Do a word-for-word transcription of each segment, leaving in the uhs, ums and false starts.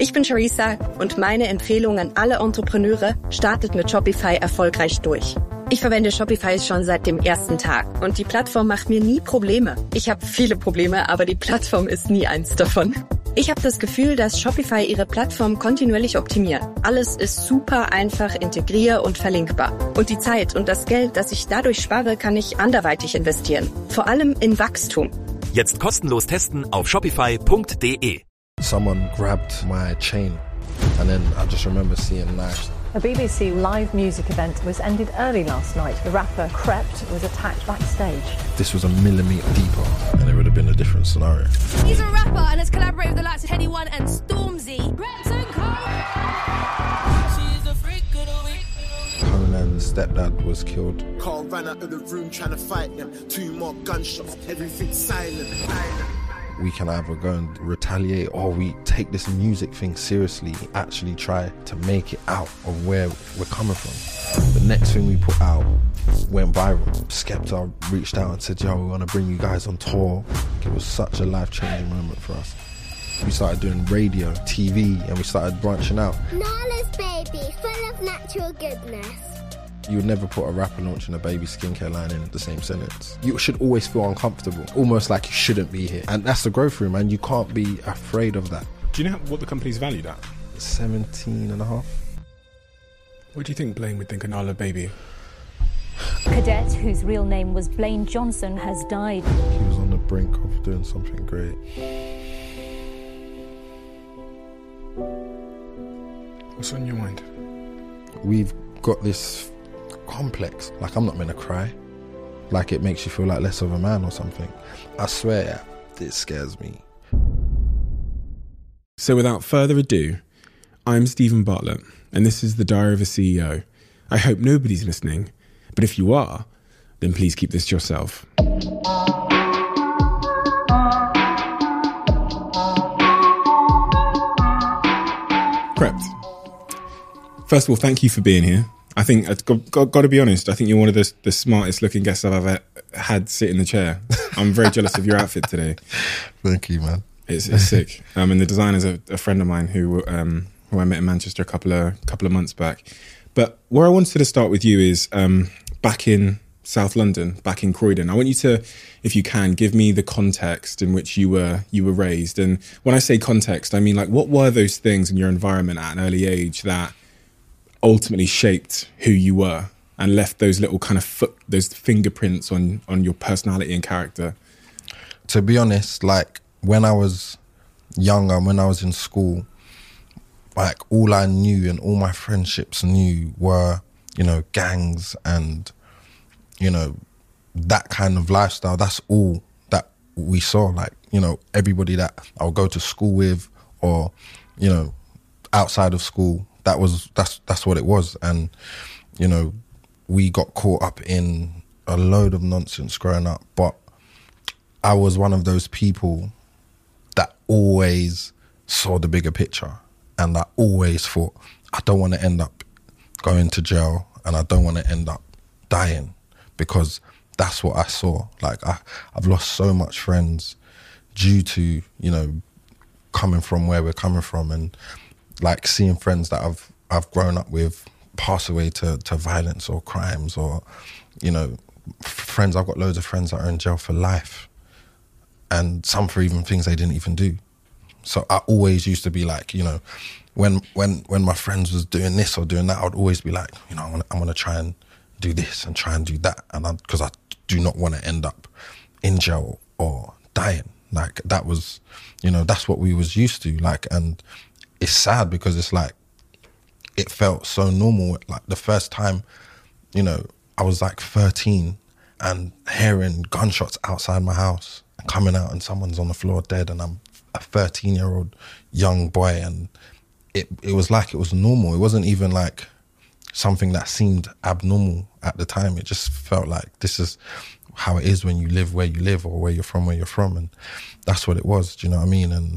Ich bin Charissa und meine Empfehlung an alle Entrepreneure: startet mit Shopify erfolgreich durch. Ich verwende Shopify schon seit dem ersten Tag und die Plattform macht mir nie Probleme. Ich habe viele Probleme, aber die Plattform ist nie eins davon. Ich habe das Gefühl, dass Shopify ihre Plattform kontinuierlich optimiert. Alles ist super einfach, integrier- und verlinkbar. Und die Zeit und das Geld, das ich dadurch spare, kann ich anderweitig investieren. Vor allem in Wachstum. Jetzt kostenlos testen auf shopify punkt de. Someone grabbed my chain and then I just remember seeing knives. A B B C live music event was ended early last night. The rapper Krept was attacked backstage. This was a millimetre deeper and it would have been a different scenario. He's a rapper and has collaborated with the likes of Headie One and Stormzy. Krept and Co. She's a freak of the week. Conan's stepdad was killed. Carl ran out of the room trying to fight them. Two more gunshots, everything silent. silent. We can either go and retaliate or we take this music thing seriously, actually try to make it out of where we're coming from. The next thing we put out went viral. Skepta reached out and said, yo, we want to bring you guys on tour. It was such a life-changing moment for us. We started doing radio, T V, and we started branching out. Nala's Baby, full of natural goodness. You would never put a rapper launching a baby skincare line in the same sentence. You should always feel uncomfortable, almost like you shouldn't be here. And that's the growth room, and you can't be afraid of that. Do you know what the company's valued at? seventeen and a half. What do you think Blaine would think of Nala Baby? Cadet, whose real name was Blaine Johnson, has died. He was on the brink of doing something great. What's on your mind? We've got this complex, like I'm not meant to cry, like it makes you feel like less of a man or something. I swear it scares me. So without further ado, I'm Stephen Bartlett and this is the Diary of a C E O. I hope nobody's listening, but if you are, then please keep this to yourself. Krept. First of all, thank you for being here. I think I've got, got, got to be honest. I think you're one of the, the smartest looking guests I've ever had sit in the chair. I'm very jealous of your outfit today. Thank you, man. It's, it's sick. Um, and the designer's a, a friend of mine who um, who I met in Manchester a couple of couple of months back. But where I wanted to start with you is um, back in South London, back in Croydon. I want you to, if you can, give me the context in which you were you were raised. And when I say context, I mean like what were those things in your environment at an early age that ultimately shaped who you were and left those little kind of foot, those fingerprints on, on your personality and character? To be honest, like when I was younger, when I was in school, like all I knew and all my friendships knew were, you know, gangs and, you know, that kind of lifestyle. That's all that we saw. Like, you know, everybody that I would go to school with or, you know, outside of school, that was that's that's what it was. And you know, we got caught up in a load of nonsense growing up, but I was one of those people that always saw the bigger picture, and I always thought I don't want to end up going to jail and I don't want to end up dying, because that's what I saw. Like I, I've lost so much friends due to, you know, coming from where we're coming from, and like seeing friends that I've I've grown up with pass away to, to violence or crimes, or, you know, f- friends, I've got loads of friends that are in jail for life, and some for even things they didn't even do. So I always used to be like, you know, when when when my friends was doing this or doing that, I would always be like, you know, I'm going to try and do this and try and do that, and because I, I do not want to end up in jail or dying. Like that was, you know, that's what we was used to. Like, and it's sad because it's like, it felt so normal. Like the first time, you know, I was like thirteen and hearing gunshots outside my house and coming out and someone's on the floor dead, and I'm a thirteen year old young boy, and it it was like it was normal. It wasn't even like something that seemed abnormal at the time. It just felt like this is how it is when you live where you live, or where you're from where you're from, and that's what it was. Do you know what I mean? And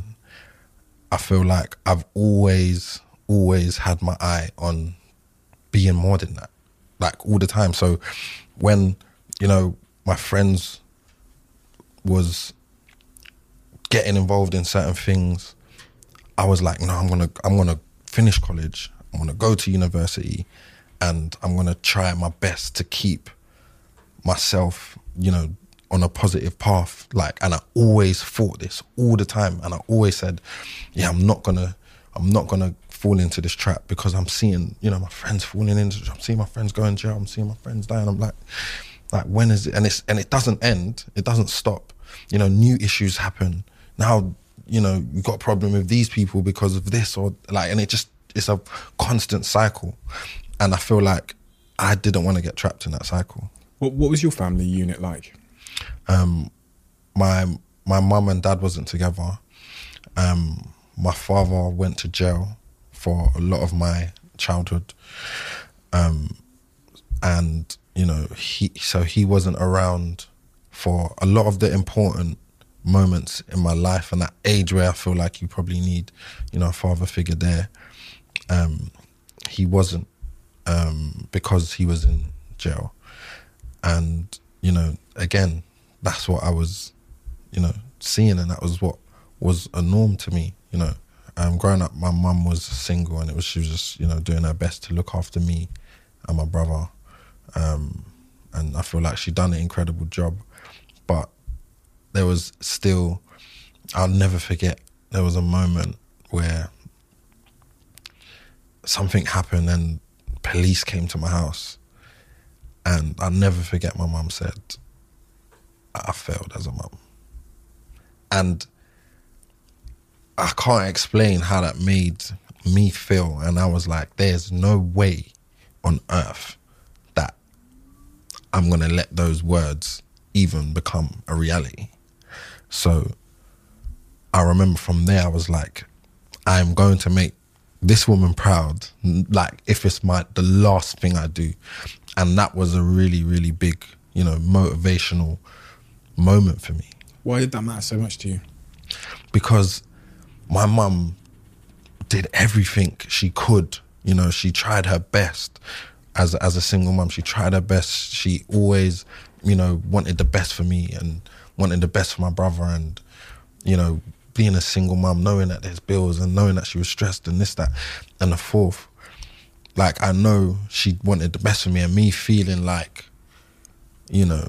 I feel like I've always always had my eye on being more than that, like all the time. So when, you know, my friends was getting involved in certain things, I was like, no, I'm gonna I'm gonna finish college. I'm gonna go to university, and I'm gonna try my best to keep myself, you know, on a positive path. Like, and I always thought this all the time, and I always said, yeah, I'm not gonna, I'm not gonna fall into this trap, because I'm seeing, you know, my friends falling into. I'm seeing my friends go in jail. I'm seeing my friends dying. I'm like, like when is it? And it's and it doesn't end. It doesn't stop. You know, new issues happen now. You know, you got a problem with these people because of this, or like, and it just, it's a constant cycle. And I feel like I didn't want to get trapped in that cycle. What What was your family unit like? Um, my my mum and dad wasn't together. Um, my father went to jail for a lot of my childhood. Um, and, you know, he so he wasn't around for a lot of the important moments in my life, and that age where I feel like you probably need, you know, a father figure there. Um, he wasn't, um, because he was in jail. And, you know, again, that's what I was, you know, seeing, and that was what was a norm to me, you know. Um, growing up, my mum was single, and it was she was just, you know, doing her best to look after me and my brother. Um, and I feel like she done an incredible job. But there was still, I'll never forget, there was a moment where something happened and police came to my house. And I'll never forget my mum said, I failed as a mum. And I can't explain how that made me feel. And I was like, there's no way on earth that I'm going to let those words even become a reality. So I remember from there, I was like, I'm going to make this woman proud, like if it's my the last thing I do. And that was a really, really big, you know, motivational moment for me. Why did that matter so much to you? Because my mum did everything she could. You know, she tried her best as as a single mum. She tried her best. She always, you know, wanted the best for me and wanted the best for my brother. And, you know, being a single mum, knowing that there's bills and knowing that she was stressed and this, that, and the fourth. Like, I know she wanted the best for me, and me feeling like, you know,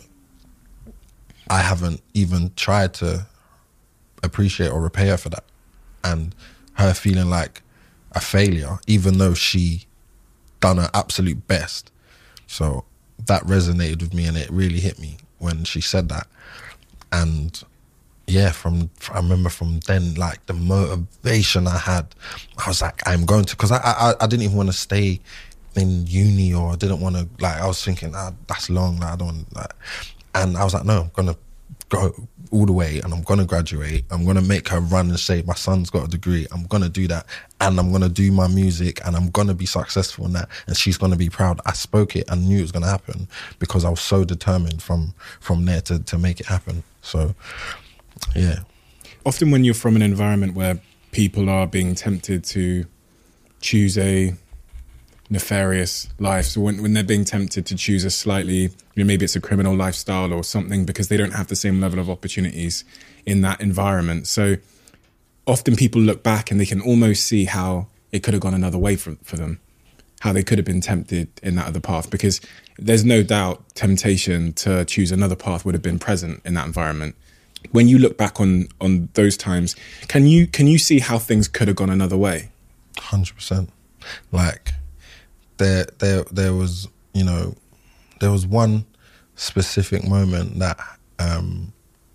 I haven't even tried to appreciate or repay her for that. And her feeling like a failure, even though she done her absolute best. So that resonated with me, and it really hit me when she said that. And yeah, from I remember from then, like the motivation I had, I was like, I'm going to, because I, I I didn't even want to stay in uni, or I didn't want to, like, I was thinking, ah, that's long, like, I don't want, like, and I was like, no, I'm going to go all the way, and I'm going to graduate. I'm going to make her run and say, my son's got a degree. I'm going to do that, and I'm going to do my music, and I'm going to be successful in that, and she's going to be proud. I spoke it and knew it was going to happen, because I was so determined from from there to, to make it happen. So, yeah. Often when you're from an environment where people are being tempted to choose a nefarious life, so when, when they're being tempted to choose a slightly, you know, maybe it's a criminal lifestyle or something, because they don't have the same level of opportunities in that environment. So often people look back and they can almost see how it could have gone another way for, for them, how they could have been tempted in that other path, because there's no doubt temptation to choose another path would have been present in that environment. When you look back on on those times, can you can you see how things could have gone another way? one hundred percent. Like, there there there was, you know, there was one specific moment that um,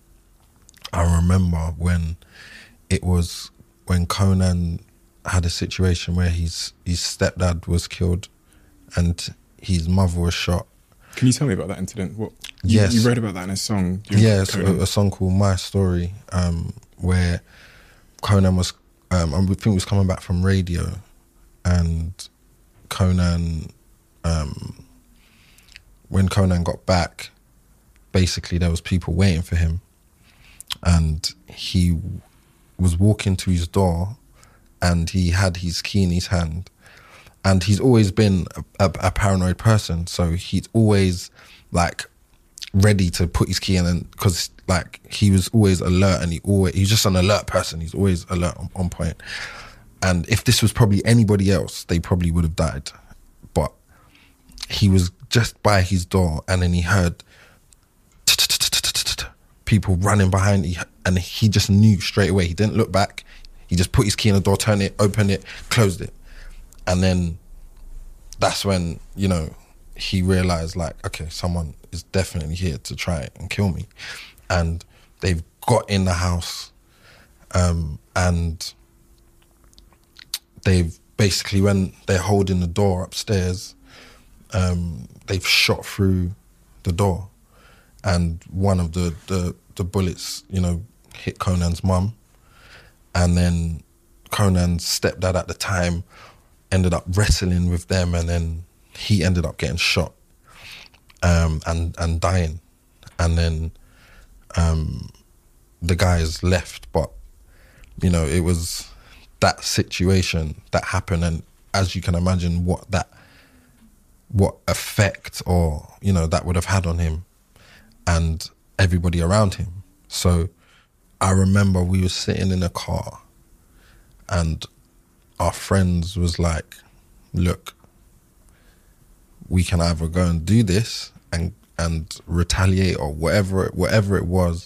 I remember when it was when Conan had a situation where his his stepdad was killed and his mother was shot. Can you tell me about that incident? What, you, yes. You read about that in a song. Yeah, it's a, a song called My Story, um, where Conan was, um, I think he was coming back from radio, and Conan, um, when Conan got back, basically there was people waiting for him, and he was walking to his door, and he had his key in his hand. And he's always been a, a, a paranoid person, so he's always like ready to put his key in, and because like he was always alert, and he always he's just an alert person. He's always alert on, on point. And if this was probably anybody else, they probably would have died. But he was just by his door, and then he heard people running behind, and he just knew straight away. He didn't look back. He just put his key in the door, turned it, opened it, closed it. And then that's when, you know, he realised, like, okay, someone is definitely here to try and kill me. And they've got in the house, um, and they've basically, when they're holding the door upstairs, um, they've shot through the door. And one of the, the, the bullets, you know, hit Conan's mum. And then Conan's stepdad at the time ended up wrestling with them, and then he ended up getting shot um, and, and dying. And then um, the guys left. But, you know, it was that situation that happened. And as you can imagine, what that, what effect or, you know, that would have had on him and everybody around him. So I remember we were sitting in a car, and our friends was like, look, we can either go and do this and and retaliate or whatever it, whatever it was.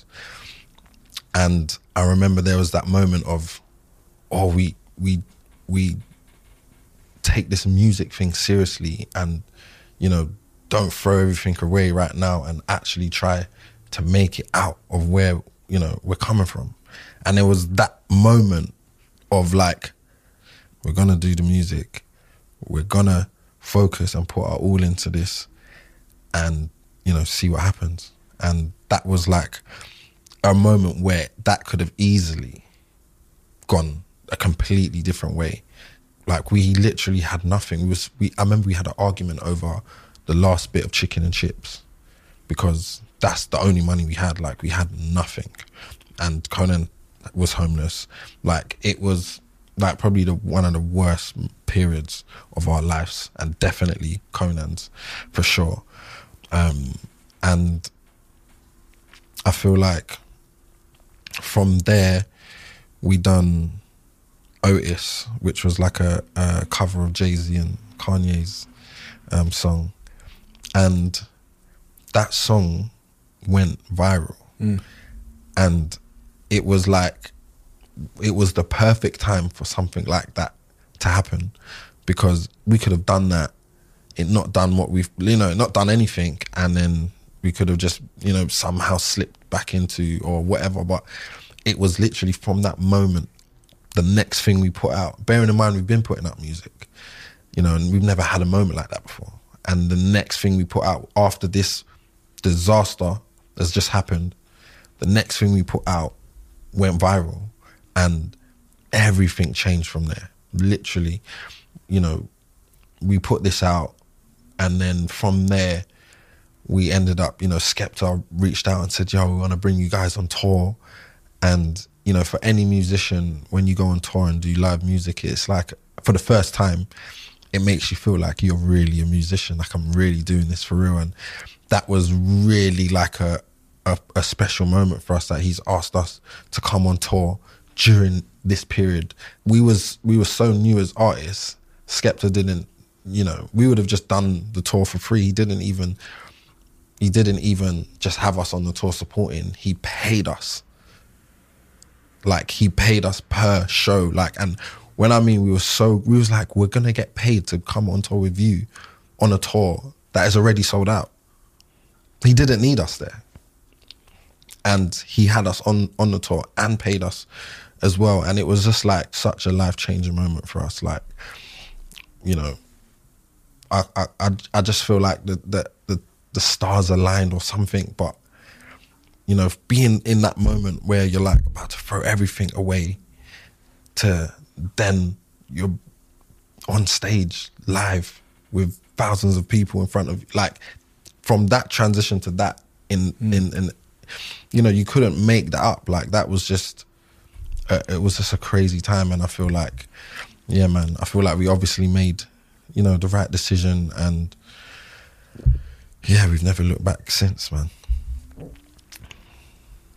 And I remember there was that moment of, oh, we we we take this music thing seriously, and, you know, don't throw everything away right now, and actually try to make it out of where, you know, we're coming from. And there was that moment of like, we're gonna do the music, we're gonna focus and put our all into this, and, you know, see what happens. And that was like a moment where that could have easily gone a completely different way. Like, we literally had nothing. We was we I remember we had an argument over the last bit of chicken and chips, because that's the only money we had. Like, we had nothing. And Conan was homeless. Like, it was like probably the one of the worst periods of our lives, and definitely Conan's for sure. Um, and I feel like from there we done Otis, which was like a, a cover of Jay-Z and Kanye's um, song. And that song went viral. Mm. And it was like, it was the perfect time for something like that to happen, because we could have done that, it not done what we've, you know, not done anything, and then we could have just, you know, somehow slipped back into or whatever. But it was literally from that moment, the next thing we put out, bearing in mind we've been putting out music, you know, and we've never had a moment like that before. And the next thing we put out after this disaster has just happened, the next thing we put out went viral, and everything changed from there. Literally, you know, we put this out, and then from there, we ended up, you know, Skepta reached out and said, yo, we want to bring you guys on tour. And, you know, for any musician, when you go on tour and do live music, it's like, for the first time, it makes you feel like you're really a musician, like I'm really doing this for real. And that was really like a, a, a special moment for us, that he's asked us to come on tour during this period. We was we were so new as artists. Skepta didn't, you know, we would have just done the tour for free. He didn't even, he didn't even just have us on the tour supporting. He paid us. Like, he paid us per show. Like, and when I mean we were so, we was like, we're gonna get paid to come on tour with you on a tour that is already sold out. He didn't need us there. And he had us on, on the tour and paid us as well. And it was just like such a life-changing moment for us. Like, you know, I I I just feel like the the the, the stars aligned or something. But, you know, being in that moment where you're like about to throw everything away, to then you're on stage live with thousands of people in front of you. Like, from that transition to that, in mm. in in you know, you couldn't make that up. Like, that was just uh, it was just a crazy time. And I feel like, yeah, man, I feel like we obviously made, you know, the right decision, and yeah, we've never looked back since, man.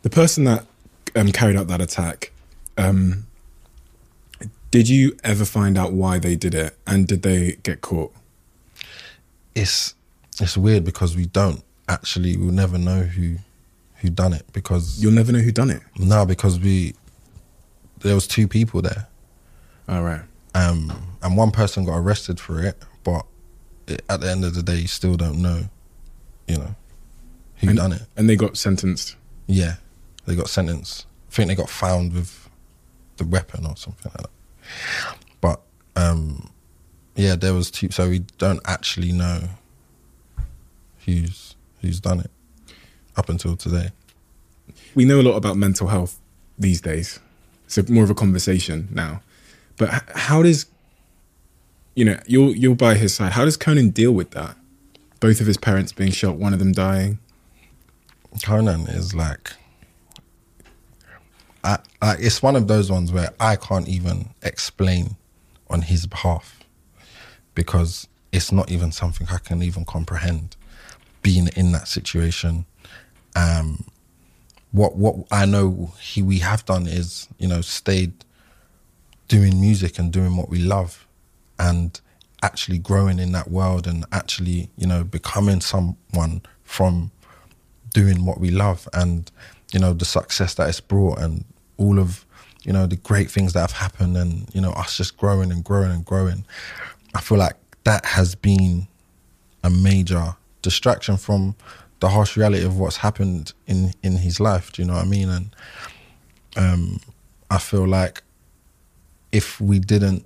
The person that um, carried out that attack, um, did you ever find out why they did it, and did they get caught? It's it's weird because we don't actually, we'll never know who who done it, because You'll never know who done it? no, because we there was two people there, All right. um, and one person got arrested for it, but it, at the end of the day, you still don't know, you know, who And- done it. And they got sentenced? Yeah, they got sentenced. I think they got found with the weapon or something like that. But um, yeah, there was two. So we don't actually know who's who's done it up until today. We know a lot about mental health these days. It's more of a conversation now. But h- how does, you know, you're, you're by his side. How does Conan deal with that? Both of his parents being shot, one of them dying. Conan is like, I, I, it's one of those ones where I can't even explain on his behalf, because it's not even something I can even comprehend, being in that situation. Um, what what I know he we have done is, you know, stayed doing music and doing what we love, and actually growing in that world, and actually, you know, becoming someone from doing what we love, and, you know, the success that it's brought, and all of, you know, the great things that have happened, and, you know, us just growing and growing and growing. I feel like that has been a major distraction from the harsh reality of what's happened in, in his life. Do you know what I mean? And um, I feel like if we didn't,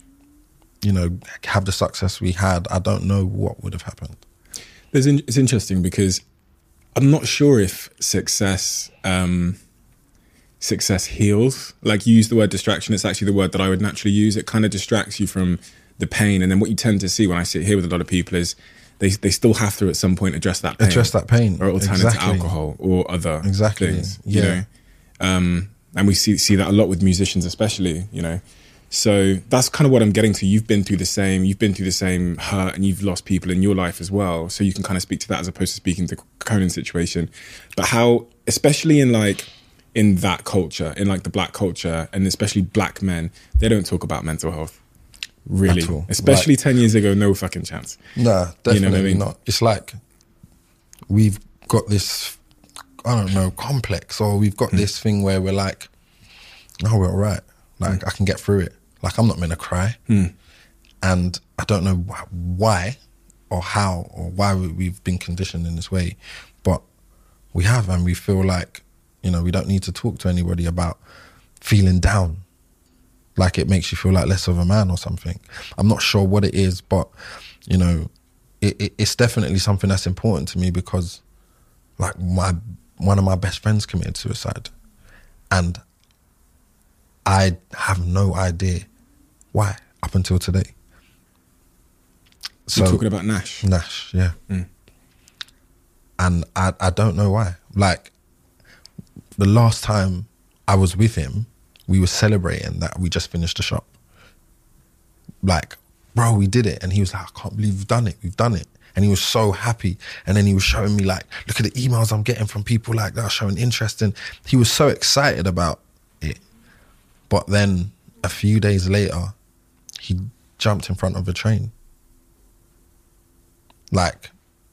you know, have the success we had, I don't know what would have happened. There's in, it's interesting because I'm not sure if success um, success heals. Like, you use the word distraction. It's actually the word that I would naturally use. It kind of distracts you from the pain. And then what you tend to see when I sit here with a lot of people is they they still have to at some point address that pain. Address that pain. Or it will turn Exactly. into alcohol or other Exactly. things. Yeah. You know? Um, and we see see that a lot with musicians especially, you know. So that's kind of what I'm getting to. You've been through the same, you've been through the same hurt, and you've lost people in your life as well. So you can kind of speak to that as opposed to speaking to Conan's situation. But how, especially in like, in that culture, in like the black culture, and especially black men, they don't talk about mental health. Really. At all. Especially Like- ten years ago, no fucking chance. Nah, definitely You know what I mean? not. It's like we've got this, I don't know, complex, or we've got Mm. this thing where we're like, no, we're all right. Like, Mm. I can get through it. Like, I'm not meant to cry. Mm. And I don't know wh- why or how or why we- we've been conditioned in this way, but we have, and we feel like, you know, we don't need to talk to anybody about feeling down. Like, it makes you feel like less of a man or something. I'm not sure what it is, but, you know, it, it, it's definitely something that's important to me, because, like, my one of my best friends committed suicide, and I have no idea why up until today. You're talking about Nash. Nash, yeah. Mm. And I, I don't know why. Like, the last time I was with him, we were celebrating that we just finished the shop. Like, bro, we did it. And he was like, I can't believe we've done it. We've done it. And he was so happy. And then he was showing me, like, look at the emails I'm getting from people like that, showing interest. And he was so excited about it. But then a few days later, he jumped in front of a train. Like,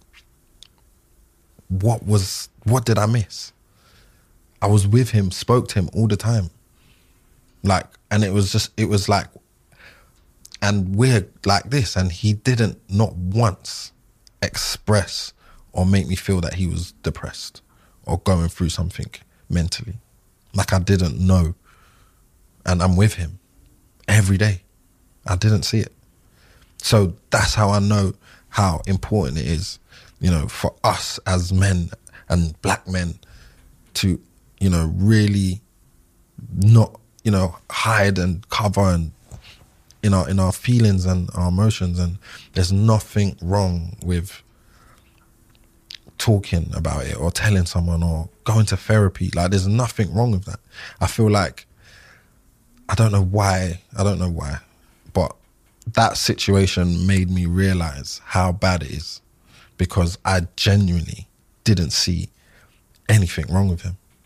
what was, what did I miss? I was with him, spoke to him all the time. Like, and it was just, it was like, and we're like this, and he didn't not once express or make me feel that he was depressed or going through something mentally. Like, I didn't know. And I'm with him every day. I didn't see it. So that's how I know how important it is, you know, for us as men and black men to, you know, really not, you know, hide and cover and in our in our feelings and our emotions. And there's nothing wrong with talking about it or telling someone or going to therapy. Like, there's nothing wrong with that. I feel like, I don't know why, I don't know why, but that situation made me realize how bad it is, because I genuinely didn't see anything wrong with him.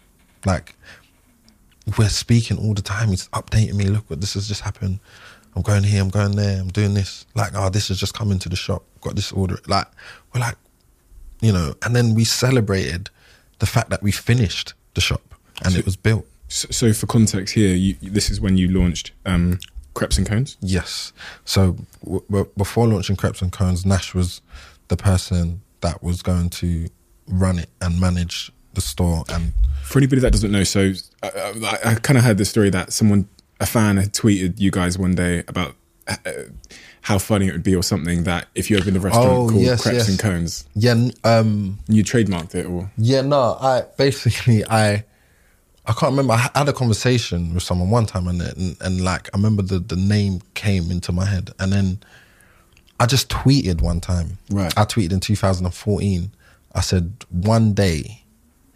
Like, we're speaking all the time. He's updating me. Look what this has just happened. I'm going here, I'm going there, I'm doing this. Like, oh, this has just come into the shop. Got this order. Like, we're like, you know, and then we celebrated the fact that we finished the shop and so, it was built. So, so for context here, you, this is when you launched um, Crepes and Cones? Yes. So w- w- before launching Crepes and Cones, Nash was the person that was going to run it and manage the store. And for anybody that doesn't know, so I, I, I kind of heard the story that someone, a fan had tweeted you guys one day about uh, how funny it would be or something that if you opened a restaurant oh, called yes, Crepes yes. and Cones, yeah, um, you trademarked it or? Yeah, no, I basically, I I can't remember. I had a conversation with someone one time and, and, and like, I remember the, the name came into my head and then I just tweeted one time. Right. I tweeted in two thousand fourteen. I said, one day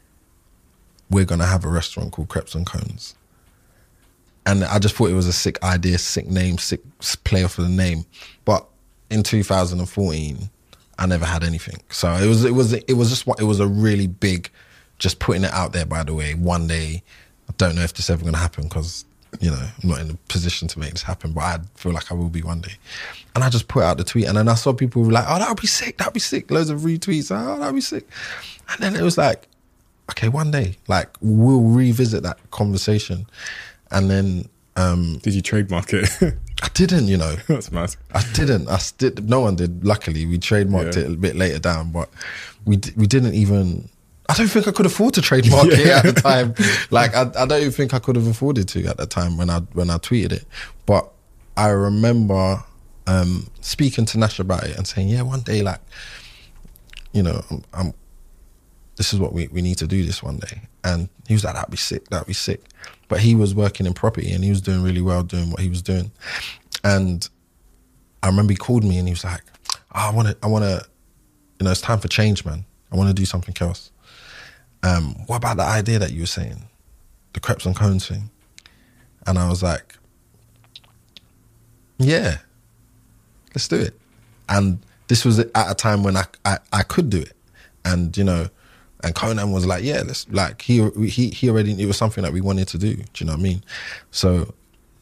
we're going to have a restaurant called Crepes and Cones. And I just thought it was a sick idea, sick name, sick play off of the name. But in two thousand fourteen, I never had anything. So it was, it was, it was just, it was a really big, just putting it out there, by the way, one day. I don't know if this is ever going to happen because, you know, I'm not in a position to make this happen, but I feel like I will be one day. And I just put out the tweet and then I saw people were like, oh, that would be sick, that would be sick. Loads of retweets, oh, that would be sick. And then it was like, okay, one day, like, we'll revisit that conversation. And then... Um, did you trademark it? I didn't, you know. That's mad. I didn't. I did. No one did, luckily. We trademarked yeah. it a bit later down, but we d- we didn't even... I don't think I could afford to trademark yeah. it at the time. Like, I, I don't even think I could have afforded to at the time when I when I tweeted it. But I remember um, speaking to Nash about it and saying, yeah, one day, like, you know, I'm, I'm, this is what we, we need to do this one day. And he was like, that'd be sick, that'd be sick. But he was working in property and he was doing really well doing what he was doing. And I remember he called me and he was like, oh, I want to, I want to, you know, it's time for change, man. I want to do something else. Um, what about the idea that you were saying? The Crepes and Cones thing? And I was like, yeah, let's do it. And this was at a time when I, I, I could do it. And, you know, and Conan was like, yeah, let's, like, he, he, he already, it was something that we wanted to do. Do you know what I mean? So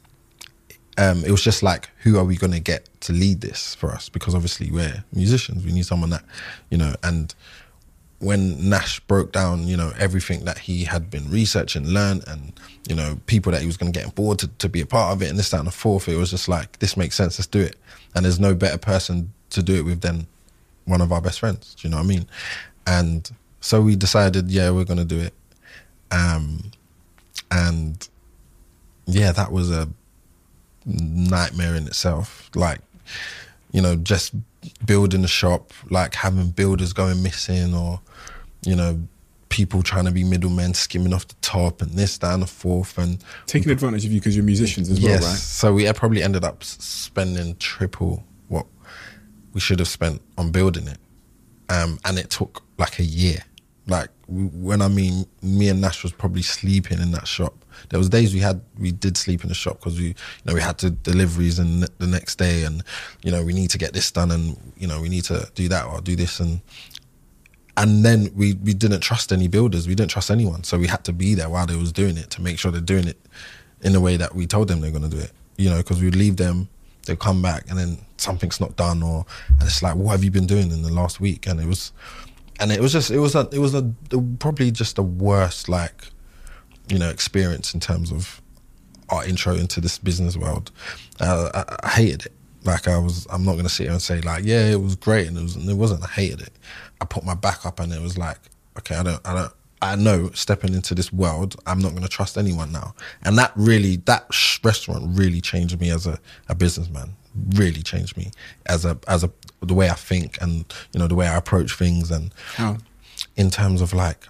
um, it was just like, who are we going to get to lead this for us? Because obviously we're musicians. We need someone that, you know, and when Nash broke down, you know, everything that he had been researching, learned, and, you know, people that he was going to get on board to, to be a part of it and this, that, and the fourth, it was just like, this makes sense, let's do it. And there's no better person to do it with than one of our best friends. Do you know what I mean? And so we decided, yeah, we're going to do it. Um, and yeah, that was a nightmare in itself. Like, you know, just building the shop, like having builders going missing or, you know, people trying to be middlemen, skimming off the top and this, that and the fourth. And taking advantage of you because you're musicians as yes, well, right? So we probably ended up spending triple what we should have spent on building it. Um, and it took like a year. Like, when I mean, me and Nash was probably sleeping in that shop. There was days we had, we did sleep in the shop because we, you know, we had to deliveries and the next day and, you know, we need to get this done and, you know, we need to do that or do this. And and then we, we didn't trust any builders. We didn't trust anyone. So we had to be there while they was doing it to make sure they're doing it in the way that we told them they're going to do it. You know, because we'd leave them, they'd come back and then something's not done or, and it's like, what have you been doing in the last week? And it was... And it was just, it was a, it was a, probably just the worst, like, you know, experience in terms of our intro into this business world. Uh, I, I hated it. Like, I was, I'm not going to sit here and say like, yeah, it was great. And it, was, and it wasn't, I hated it. I put my back up and it was like, okay, I don't, I don't, I know stepping into this world, I'm not going to trust anyone now. And that really, that sh- restaurant really changed me as a, a businessman. Really changed me as a as a the way I think and, you know, the way I approach things. And how? In terms of, like,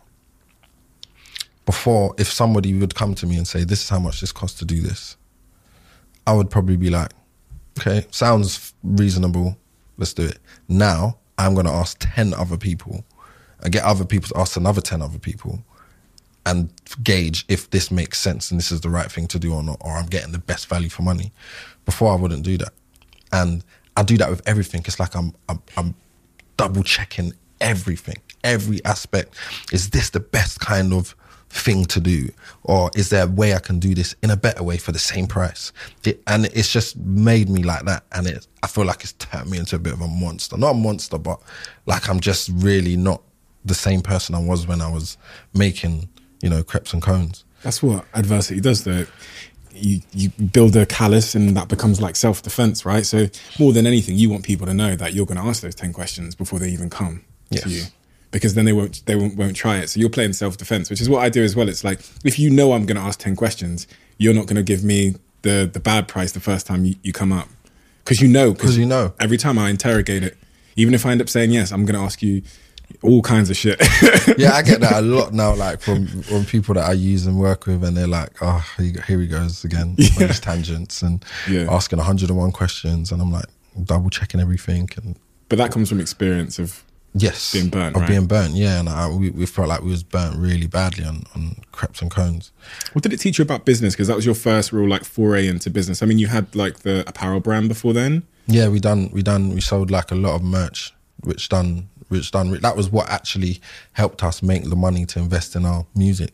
before, if somebody would come to me and say, this is how much this costs to do this, I would probably be like, okay, sounds reasonable, let's do it. Now I'm going to ask ten other people and get other people to ask another ten other people and gauge if this makes sense and this is the right thing to do or not, or I'm getting the best value for money. Before, I wouldn't do that. And I do that with everything. It's like I'm, I'm, I'm double checking everything, every aspect. Is this the best kind of thing to do, or is there a way I can do this in a better way for the same price? It, and it's just made me like that, and it, I feel like it's turned me into a bit of a monster. Not a monster, but like I'm just really not the same person I was when I was making, you know, crepes and cones. That's what adversity does, though. You you build a callus, and that becomes like self-defense, right? So more than anything, you want people to know that you're going to ask those ten questions before they even come Yes. to you, because then they won't they won't, won't try it. So you're playing self-defense, which is what I do as well. It's like, if you know I'm going to ask ten questions, you're not going to give me the the bad price the first time you, you come up, because you know, Because you know. every time I interrogate it, even if I end up saying yes, I'm going to ask you all kinds of shit. Yeah, I get that a lot now, like from, from people that I use and work with, and they're like, oh, here here he goes again, Yeah. on his tangents and Yeah. asking one hundred and one questions, and I'm like double checking everything. And But that comes from experience of yes, being burnt, of right? being burnt, yeah. And I, we, we felt like we was burnt really badly on, on crepes and cones. What did it teach you about business? Because that was your first real like foray into business. I mean, you had like the apparel brand before then. Yeah, we done we done we sold like a lot of merch, which done which done that was what actually helped us make the money to invest in our music.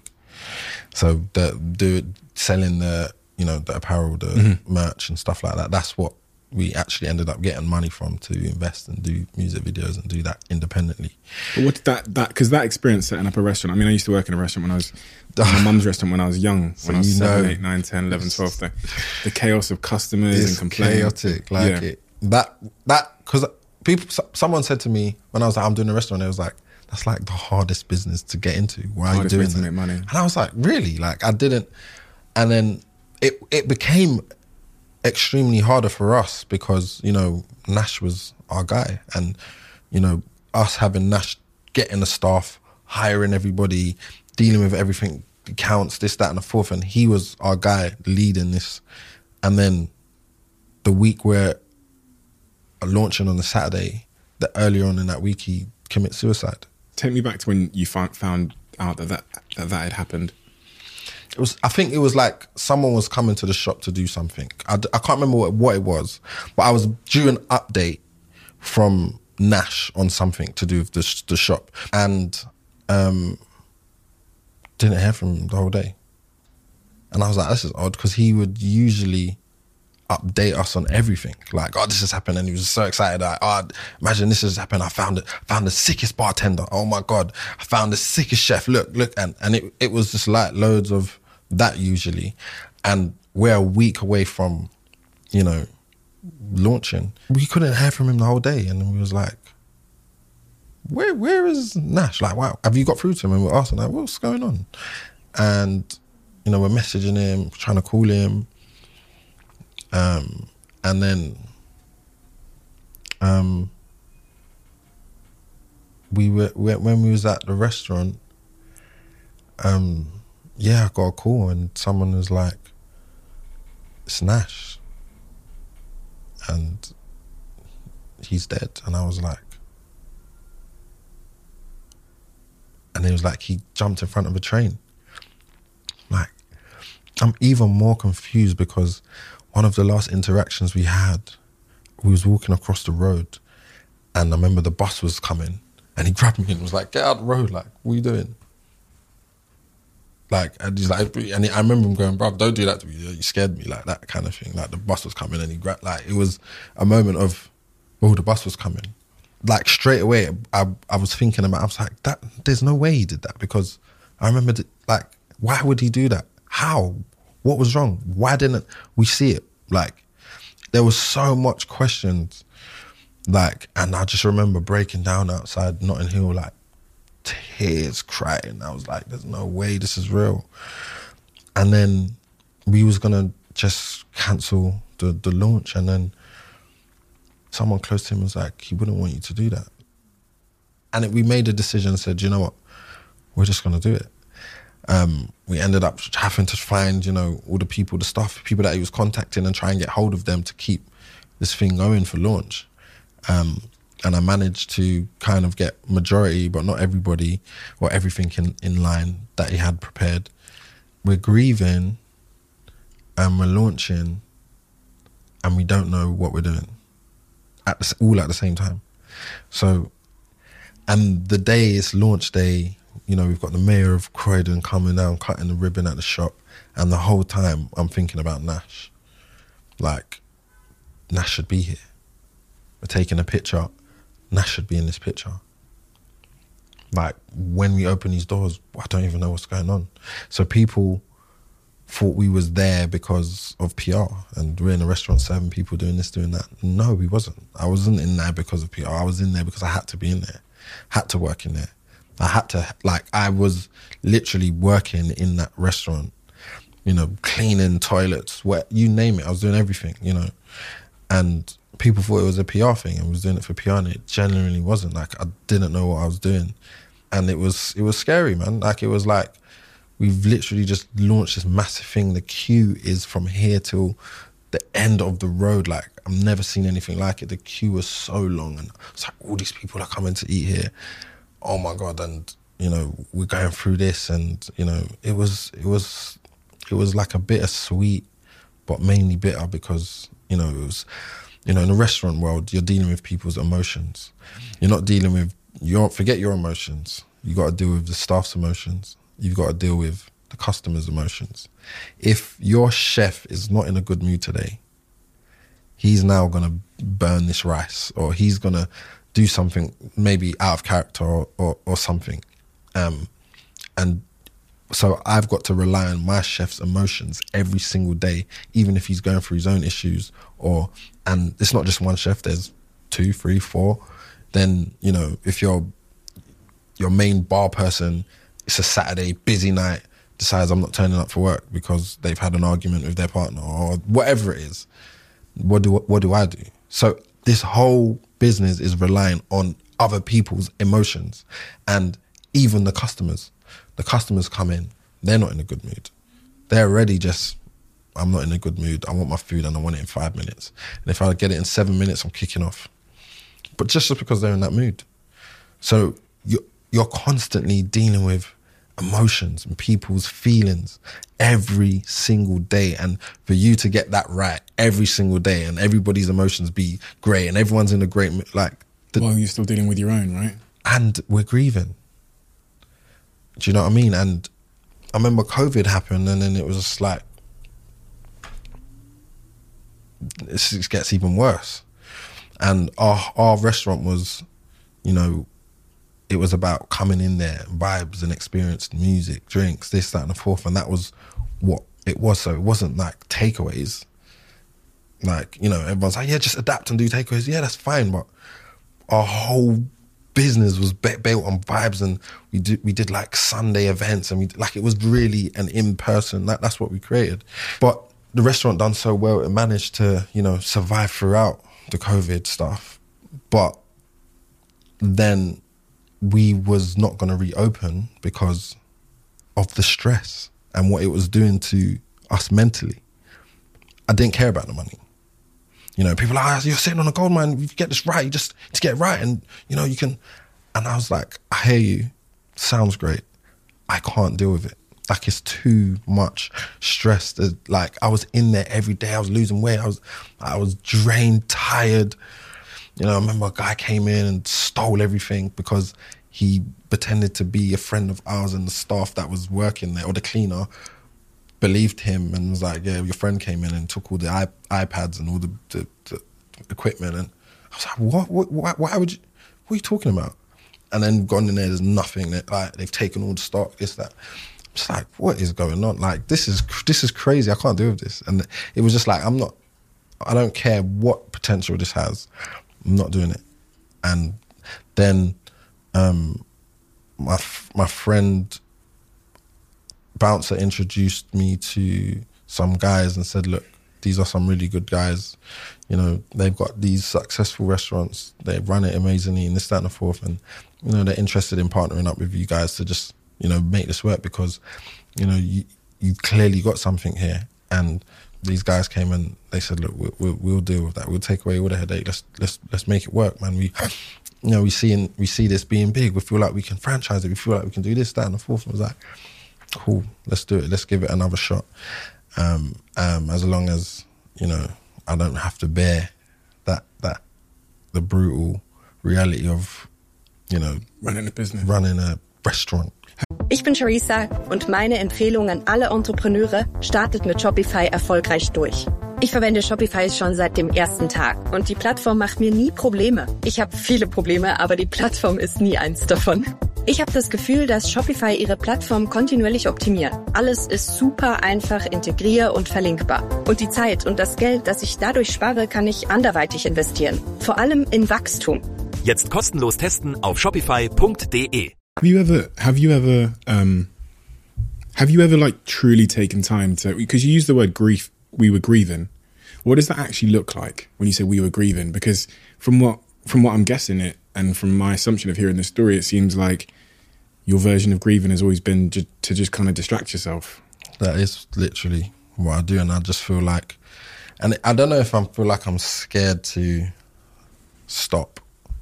So the do selling the you know the apparel, the Mm-hmm. merch and stuff like that. That's what we actually ended up getting money from to invest and do music videos and do that independently. But what did that that because that experience setting up a restaurant? I mean, I used to work in a restaurant when I was my mum's restaurant when I was young, So when I was you seven, know. eight, nine, ten, eleven, twelve. The, the chaos of customers It's and complaining. chaotic, like Yeah. it that that because people. so- Someone said to me when I was like, I'm doing a restaurant. It was like, that's like the hardest business to get into. Why are you Hardest way doing to that? make money. And I was like, really? Like I didn't. And then it it became extremely harder for us because you know Nash was our guy, and you know us having Nash, getting the staff, hiring everybody, dealing with everything, accounts, this, that, and the fourth, and he was our guy leading this. And then the week we're launching on the Saturday, that earlier on in that week he commits suicide. Take me back to when you found found out that that, that, that had happened. It was, I think it was like someone was coming to the shop to do something. I, d- I can't remember what, what it was, but I was due an update from Nash on something to do with the, sh- the shop, and um, didn't hear from him the whole day. And I was like, this is odd, because he would usually update us on everything. Like, oh, this has happened, and he was so excited. Like, oh, imagine this has happened. I found it. Found the sickest bartender. Oh my god, I found the sickest chef. Look, look, and and it it was just like loads of that usually, and we're a week away from, you know, launching. We couldn't hear from him the whole day, and we was like, where where is Nash? Like, wow, have you got through to him? And we're asking like, what's going on? And you know, we're messaging him, trying to call him. Um, and then um, we were we, when we was at the restaurant. Um, yeah, I got a call and someone was like, "It's Nash, and he's dead." And I was like, and it was like he jumped in front of a train. Like, I'm even more confused because one of the last interactions we had, we was walking across the road, and I remember the bus was coming, and he grabbed me and was like, "Get out the road! Like, what are you doing?" Like, and he's like, and I remember him going, "Bruv, don't do that to me. You scared me," like that kind of thing. Like the bus was coming, and he grabbed. Like it was a moment of, oh, the bus was coming. Like straight away, I I was thinking about. I was like, that. There's no way he did that, because I remembered, like, why would he do that? How? What was wrong? Why didn't we see it? Like, there was so much questions. Like, and I just remember breaking down outside Notting Hill, like, tears, crying. I was like, there's no way this is real. And then we was gonna just cancel the, the launch, and then someone close to him was like, he wouldn't want you to do that. And it, we made a decision and said, you know what, we're just gonna do it. Um, we ended up having to find, you know, all the people, the staff, people that he was contacting, and try and get hold of them to keep this thing going for launch. Um, and I managed to kind of get majority, but not everybody, or everything in, in line that he had prepared. We're grieving, and we're launching, and we don't know what we're doing, at the, all at the same time. So, and the day it's launch day, you know, we've got the mayor of Croydon coming down, cutting the ribbon at the shop. And the whole time I'm thinking about Nash. Like, Nash should be here. We're taking a picture. Nash should be in this picture. Like, when we open these doors, I don't even know what's going on. So people thought we was there because of P R, and we're in a restaurant serving people, doing this, doing that. No, we wasn't. I wasn't in there because of P R. I was in there because I had to be in there. Had to work in there. I had to, like, I was literally working in that restaurant, you know, cleaning toilets, wet, you name it. I was doing everything, you know. And people thought it was a P R thing and was doing it for P R, and it genuinely wasn't. Like, I didn't know what I was doing. And it was, it was scary, man. Like, it was like, we've literally just launched this massive thing. The queue is from here till the end of the road. Like, I've never seen anything like it. The queue was so long, and it's like, all these people are coming to eat here. Oh my God. And, you know, we're going through this, and, you know, it was, it was, it was like a bittersweet, but mainly bitter because, you know, it was, you know, in the restaurant world, you're dealing with people's emotions. You're not dealing with, you don't forget your emotions. You got to deal with the staff's emotions. You've got to deal with the customer's emotions. If your chef is not in a good mood today, he's now going to burn this rice, or he's going to do something maybe out of character or, or, or something. Um, and so I've got to rely on my chef's emotions every single day, even if he's going through his own issues. Or, and it's not just one chef, there's two, three, four. Then, you know, if you're your main bar person, it's a Saturday, busy night, decides I'm not turning up for work because they've had an argument with their partner or whatever it is, what do what do I do? So this whole business is relying on other people's emotions, and even the customers. The customers come in, they're not in a good mood. They're already just, I'm not in a good mood. I want my food and I want it in five minutes. And if I get it in seven minutes, I'm kicking off. But just because they're in that mood. So you're, you're constantly dealing with emotions and people's feelings every single day. And for you to get that right every single day and everybody's emotions be great and everyone's in a great mood, like... The, well, you're still dealing with your own, right? And we're grieving. Do you know what I mean? And I remember COVID happened, and then it was just like, it gets even worse. And our our restaurant was, you know, it was about coming in there, vibes and experience, music, drinks, this, that, and the fourth. And that was what it was. So it wasn't like takeaways. Like, you know, everyone's like, yeah, just adapt and do takeaways. Yeah, that's fine. But our whole business was built on vibes, and we did we did like Sunday events, and we like it was really an in-person. That, that's what we created. But the restaurant done so well, it managed to, you know, survive throughout the COVID stuff. But then we was not going to reopen because of the stress and what it was doing to us mentally. I didn't care about the money. You know, people are like, oh, you're sitting on a gold mine, you get this right, you just to get it right, and, you know, you can... And I was like, I hear you, sounds great. I can't deal with it. Like, it's too much stress. Like, I was in there every day, I was losing weight, I was, I was drained, tired. You know, I remember a guy came in and stole everything because he pretended to be a friend of ours, and the staff that was working there, or the cleaner, believed him and was like, yeah, your friend came in and took all the iP- iPads and all the, the, the equipment. And I was like, what, what, why, why would you, what are you talking about? And then gone in there, there's nothing. That, like, they've taken all the stock, this, that. I'm just like, what is going on? Like, this is this is crazy. I can't deal with this. And it was just like, I'm not, I don't care what potential this has. I'm not doing it. And then um, my my friend Bouncer introduced me to some guys and said, look, these are some really good guys. You know, they've got these successful restaurants. They run it amazingly and this, that, and the fourth. And, you know, they're interested in partnering up with you guys to just, you know, make this work because, you know, you, you clearly got something here. And these guys came and they said, look, we'll, we'll, we'll deal with that. We'll take away all the headache. Let's, let's, let's make it work, man. We, you know, we see, in, we see this being big. We feel like we can franchise it. We feel like we can do this, that, and the fourth. And I was like, cool, let's do it. Let's give it another shot. Um, um, as long as, you know, I don't have to bear that, that, the brutal reality of, you know, running a business, running a restaurant Ich bin Charissa und meine Empfehlung an alle Entrepreneure, startet mit Shopify erfolgreich durch. Ich verwende Shopify schon seit dem ersten Tag und die Plattform macht mir nie Probleme. Ich habe viele Probleme, aber die Plattform ist nie eins davon. Ich habe das Gefühl, dass Shopify ihre Plattform kontinuierlich optimiert. Alles ist super einfach, integrier- und verlinkbar. Und die Zeit und das Geld, das ich dadurch spare, kann ich anderweitig investieren. Vor allem in Wachstum. Jetzt kostenlos testen auf shopify punkt de. Have you ever, have you ever, um, have you ever like truly taken time to, because you use the word grief, we were grieving. What does that actually look like when you say we were grieving? Because from what, from what I'm guessing it, and from my assumption of hearing the story, it seems like your version of grieving has always been ju- to just kind of distract yourself. That is literally what I do. And I just feel like, and I don't know if I feel like I'm scared to stop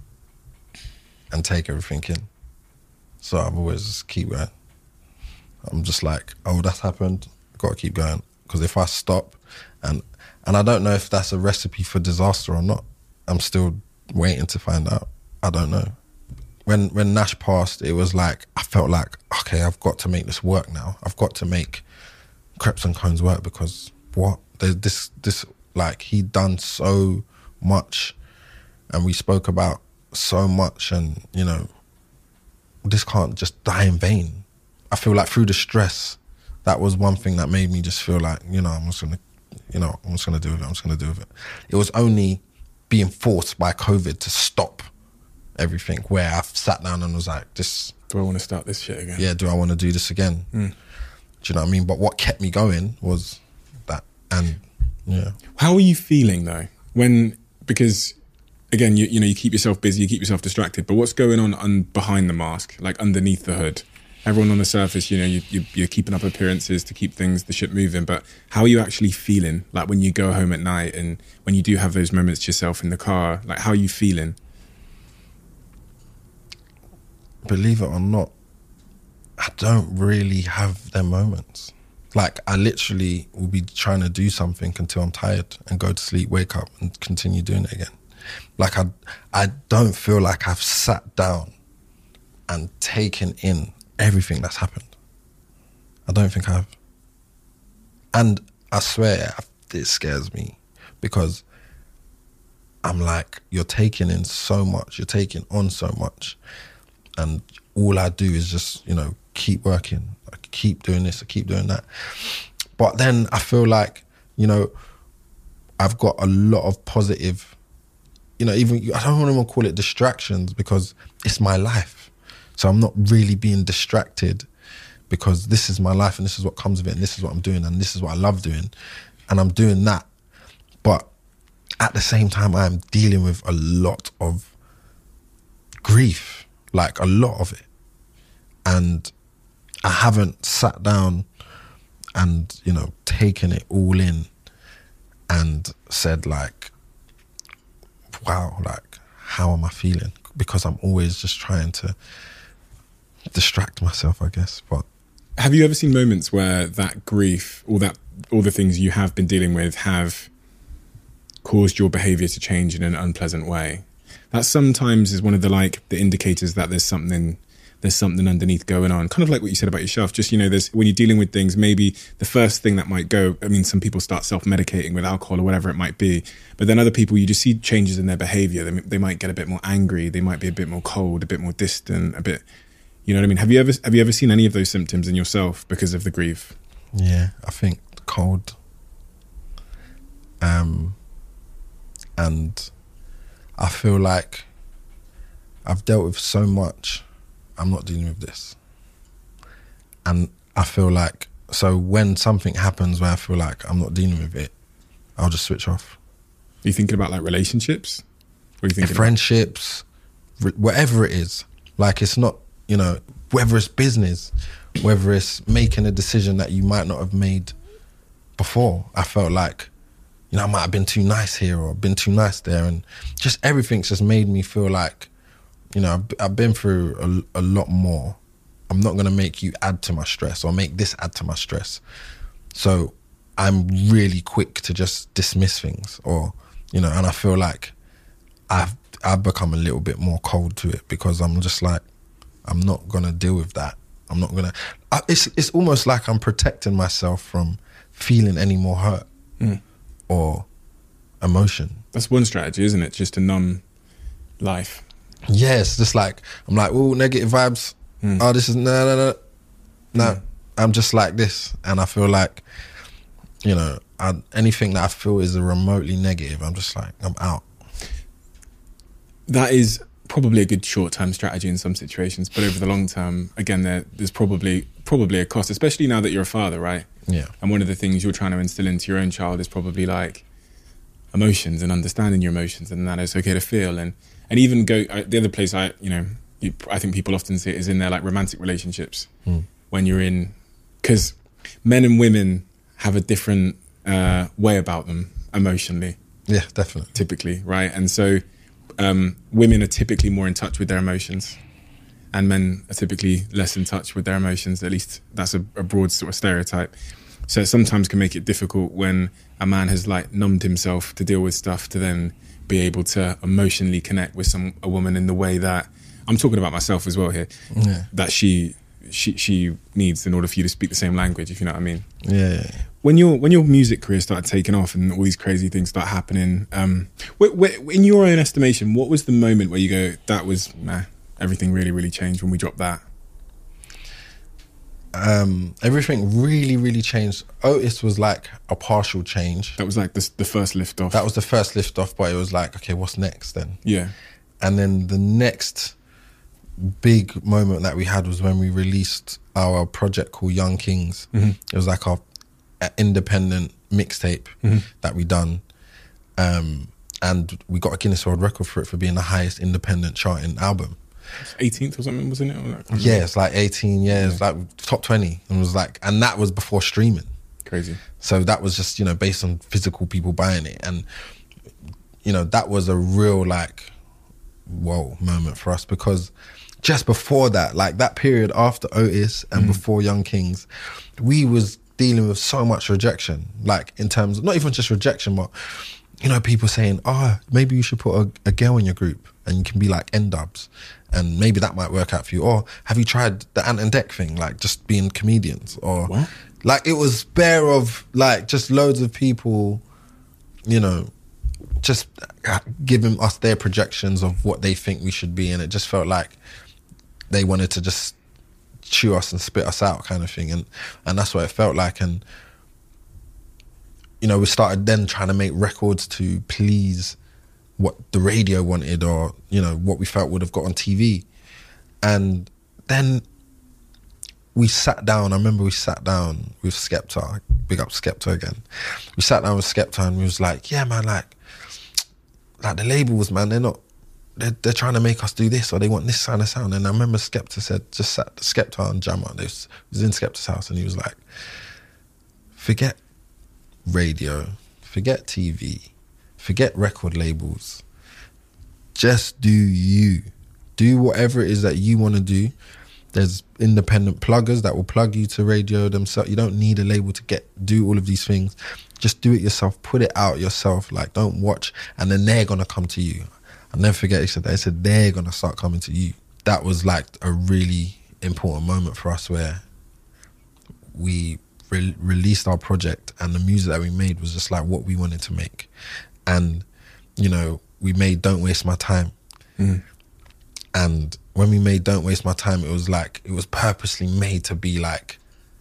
and take everything in. So I've always just keep going. I'm just like, oh, that's happened. Got to keep going. Because if I stop, and and I don't know if that's a recipe for disaster or not. I'm still waiting to find out. I don't know. When when Nash passed, it was like, I felt like, okay, I've got to make this work now. I've got to make Crepes and Cones work because what? There's this, this, like, he'd done so much and we spoke about so much and, you know, this can't just die in vain. I feel like through the stress, that was one thing that made me just feel like, you know, I'm just gonna, you know, I'm just gonna do it. I'm just gonna do it. It was only being forced by COVID to stop everything where I've sat down and was like, this. Do I want to start this shit again? Yeah, do I want to do this again? Mm. Do you know what I mean? But what kept me going was that. And yeah. How are you feeling though? When, because again, you, you know, you keep yourself busy, you keep yourself distracted, but what's going on un- behind the mask, like underneath the hood? Everyone on the surface, you know, you, you, you're keeping up appearances to keep things, the ship moving, but how are you actually feeling? Like when you go home at night and when you do have those moments to yourself in the car, like how are you feeling? Believe it or not, I don't really have them moments. Like I literally will be trying to do something until I'm tired and go to sleep, wake up and continue doing it again. Like I, I don't feel like I've sat down and taken in everything that's happened. I don't think I have. And I swear it scares me because I'm like, you're taking in so much, you're taking on so much. And all I do is just, you know, keep working. I keep doing this, I keep doing that. But then I feel like, you know, I've got a lot of positive, you know, even, I don't even call it distractions because it's my life. So I'm not really being distracted because this is my life and this is what comes of it and this is what I'm doing and this is what I love doing. And I'm doing that. But at the same time, I'm dealing with a lot of grief, like a lot of it. And I haven't sat down and, you know, taken it all in and said like, wow, like, how am I feeling? Because I'm always just trying to distract myself, I guess. But have you ever seen moments where that grief, all that, all the things you have been dealing with have caused your behaviour to change in an unpleasant way? That sometimes is one of the like the indicators that there's something there's something underneath going on. Kind of like what you said about yourself. Just, you know, there's when you're dealing with things, maybe the first thing that might go, I mean, some people start self-medicating with alcohol or whatever it might be. But then other people, you just see changes in their behaviour. They, they might get a bit more angry. They might be a bit more cold, a bit more distant, a bit, you know what I mean? Have you ever have you ever seen any of those symptoms in yourself because of the grief? Yeah, I think cold. Um, and I feel like I've dealt with so much. I'm not dealing with this. And I feel like, so when something happens where I feel like I'm not dealing with it, I'll just switch off. Are you thinking about like relationships? What are you thinking? Friendships, about? Whatever it is. Like it's not, you know, whether it's business, whether it's making a decision that you might not have made before. I felt like, you know, I might have been too nice here or been too nice there. And just everything's just made me feel like, you know, I've, I've been through a, a lot more. I'm not going to make you add to my stress or make this add to my stress. So I'm really quick to just dismiss things or, you know, and I feel like I've, I've become a little bit more cold to it because I'm just like, I'm not going to deal with that. I'm not gonna. I, it's it's almost like I'm protecting myself from feeling any more hurt mm. or emotion. That's one strategy, isn't it? Just to numb life. Yeah, it's just like I'm like, oh, negative vibes. Mm. Oh, this is no, no, no, no. Mm. I'm just like this, and I feel like, you know, I, anything that I feel is a remotely negative, I'm just like, I'm out. That is probably a good short-term strategy in some situations, but over the long term, again, there, there's probably probably a cost, especially now that you're a father, right? Yeah. And one of the things you're trying to instill into your own child is probably like emotions and understanding your emotions, and that it's okay to feel, and and even go uh, the other place I you know you, I think people often see it is in their like romantic relationships mm. when you're in, because men and women have a different uh, way about them emotionally. Yeah, definitely. Typically, right? And so um, women are typically more in touch with their emotions, and men are typically less in touch with their emotions. At least that's a, a broad sort of stereotype. So it sometimes can make it difficult when a man has like numbed himself to deal with stuff to then be able to emotionally connect with some a woman in the way that I'm talking about myself as well here. Yeah. That she she she needs in order for you to speak the same language, if you know what I mean. Yeah. yeah, yeah. When your when your music career started taking off and all these crazy things start happening, um, wh- wh- in your own estimation, what was the moment where you go, that was nah, everything really really changed when we dropped that? Um, everything really, really changed. Otis was like a partial change. That was like the, the first lift off. That was the first lift off, but it was like, okay, what's next then? Yeah. And then the next big moment that we had was when we released our project called Young Kings. Mm-hmm. It was like our independent mixtape mm-hmm. that we done. Um, and we got a Guinness World Record for it for being the highest independent charting album. eighteenth or something, wasn't it? Or yeah, it's like eighteen years, yeah. like top twenty, and was like, and that was before streaming. Crazy. So that was just, you know, based on physical people buying it, and you know that was a real like, whoa moment for us, because just before that, like that period after Otis and mm. before Young Kings, we was dealing with so much rejection, like in terms of not even just rejection, but you know, people saying, oh, maybe you should put a, a girl in your group and you can be like N-dubs and maybe that might work out for you. Or have you tried the Ant and Dec thing, like just being comedians? Or what? Like it was bare of like just loads of people, you know, just giving us their projections of what they think we should be, and it just felt like they wanted to just chew us and spit us out kind of thing, and and that's what it felt like. And you know, we started then trying to make records to please what the radio wanted, or, you know, what we felt would have got on T V. And then we sat down, I remember we sat down with Skepta, big up Skepta again. We sat down with Skepta and we was like, yeah, man, like, like the labels, man, they're not, they're, they're trying to make us do this, or they want this kind of sound. And I remember Skepta said, just sat, Skepta and Jammer, they was, was in Skepta's house, and he was like, forget radio, forget T V, forget record labels, just do you. Do whatever it is that you want to do. There's independent pluggers that will plug you to radio themselves. You don't need a label to get do all of these things. Just do it yourself, put it out yourself. Like, don't watch, and then they're going to come to you. I'll never forget, he said that. He said they're going to start coming to you. That was like a really important moment for us, where we Re- released our project, and the music that we made was just like what we wanted to make. And you know, we made Don't Waste My Time, mm. and when we made Don't Waste My Time, it was like it was purposely made to be like,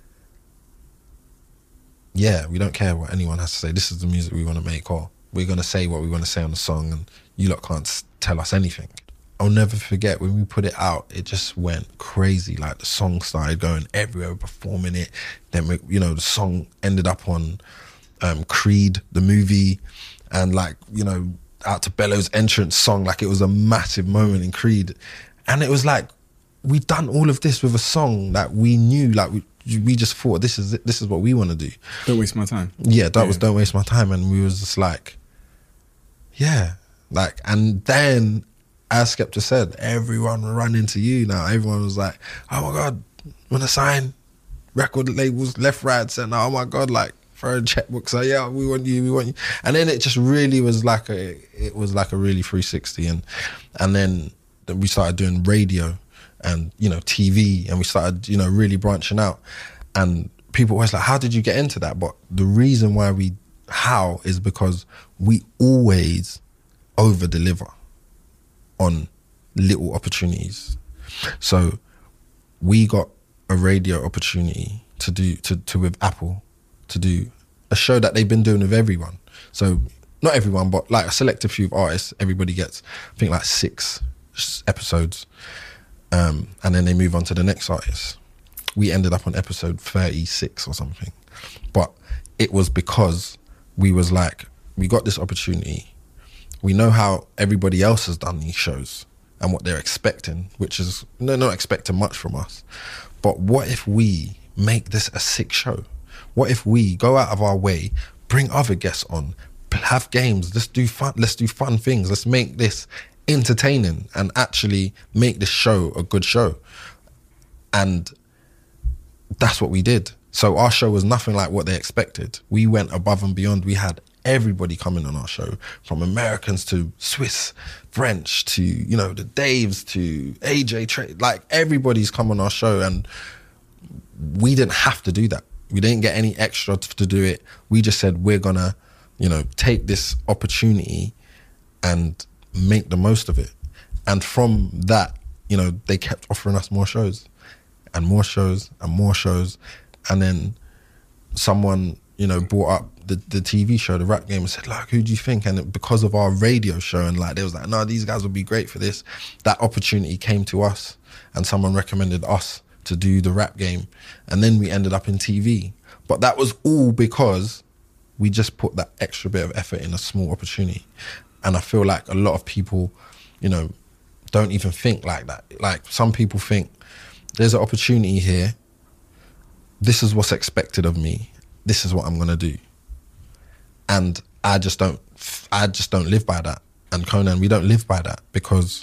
yeah, we don't care what anyone has to say, this is the music we want to make, or we're going to say what we want to say on the song, and you lot can't tell us anything. I'll never forget when we put it out, it just went crazy. Like the song started going everywhere, performing it. Then, we, you know, the song ended up on um, Creed, the movie, and like, you know, Out to Bellows entrance song. Like it was a massive moment in Creed. And it was like, we'd done all of this with a song that we knew, like we, we just thought this is it, this is what we want to do. Don't Waste My Time. Yeah, that yeah. was Don't Waste My Time. And we was just like, yeah. Like, and then, as Skepta said, everyone ran into you now. Everyone was like, oh my God, want to sign record labels left, right, centre. Oh my God, like throwing checkbooks. So yeah, we want you, we want you. And then it just really was like a, it was like a really three sixty. And and then we started doing radio. and, you know, T V, and we started, you know, really branching out. And people always like, how did you get into that? But the reason why we, how, is because we always over deliver on little opportunities. So we got a radio opportunity to do, to, to with Apple, to do a show that they've been doing with everyone. So not everyone, but like a selective few artists, everybody gets, I think, like six episodes. Um, and then they move on to the next artist. We ended up on episode thirty-six or something. But it was because we was like, we got this opportunity. We know how everybody else has done these shows and what they're expecting, which is, they're not expecting much from us. But what if we make this a sick show? What if we go out of our way, bring other guests on, have games, let's do fun, let's do fun things, let's make this entertaining and actually make this show a good show. And that's what we did. So our show was nothing like what they expected. We went above and beyond. We had everybody coming on our show, from Americans to Swiss, French to, you know, the Daves to A J Trey. Like, everybody's come on our show, and we didn't have to do that. We didn't get any extra to do it. We just said, we're gonna, you know, take this opportunity and make the most of it. And from that, you know, they kept offering us more shows and more shows and more shows. And then someone, you know, brought up the, the T V show, the Rap Game, and said, like, who do you think? And it, because of our radio show, and like, they was like, no, these guys would be great for this. That opportunity came to us, and someone recommended us to do the Rap Game. And then we ended up in T V. But that was all because we just put that extra bit of effort in a small opportunity. And I feel like a lot of people, you know, don't even think like that. Like, some people think, there's an opportunity here, this is what's expected of me, this is what I'm gonna do. And I just don't, I just don't live by that. And Conan, we don't live by that, because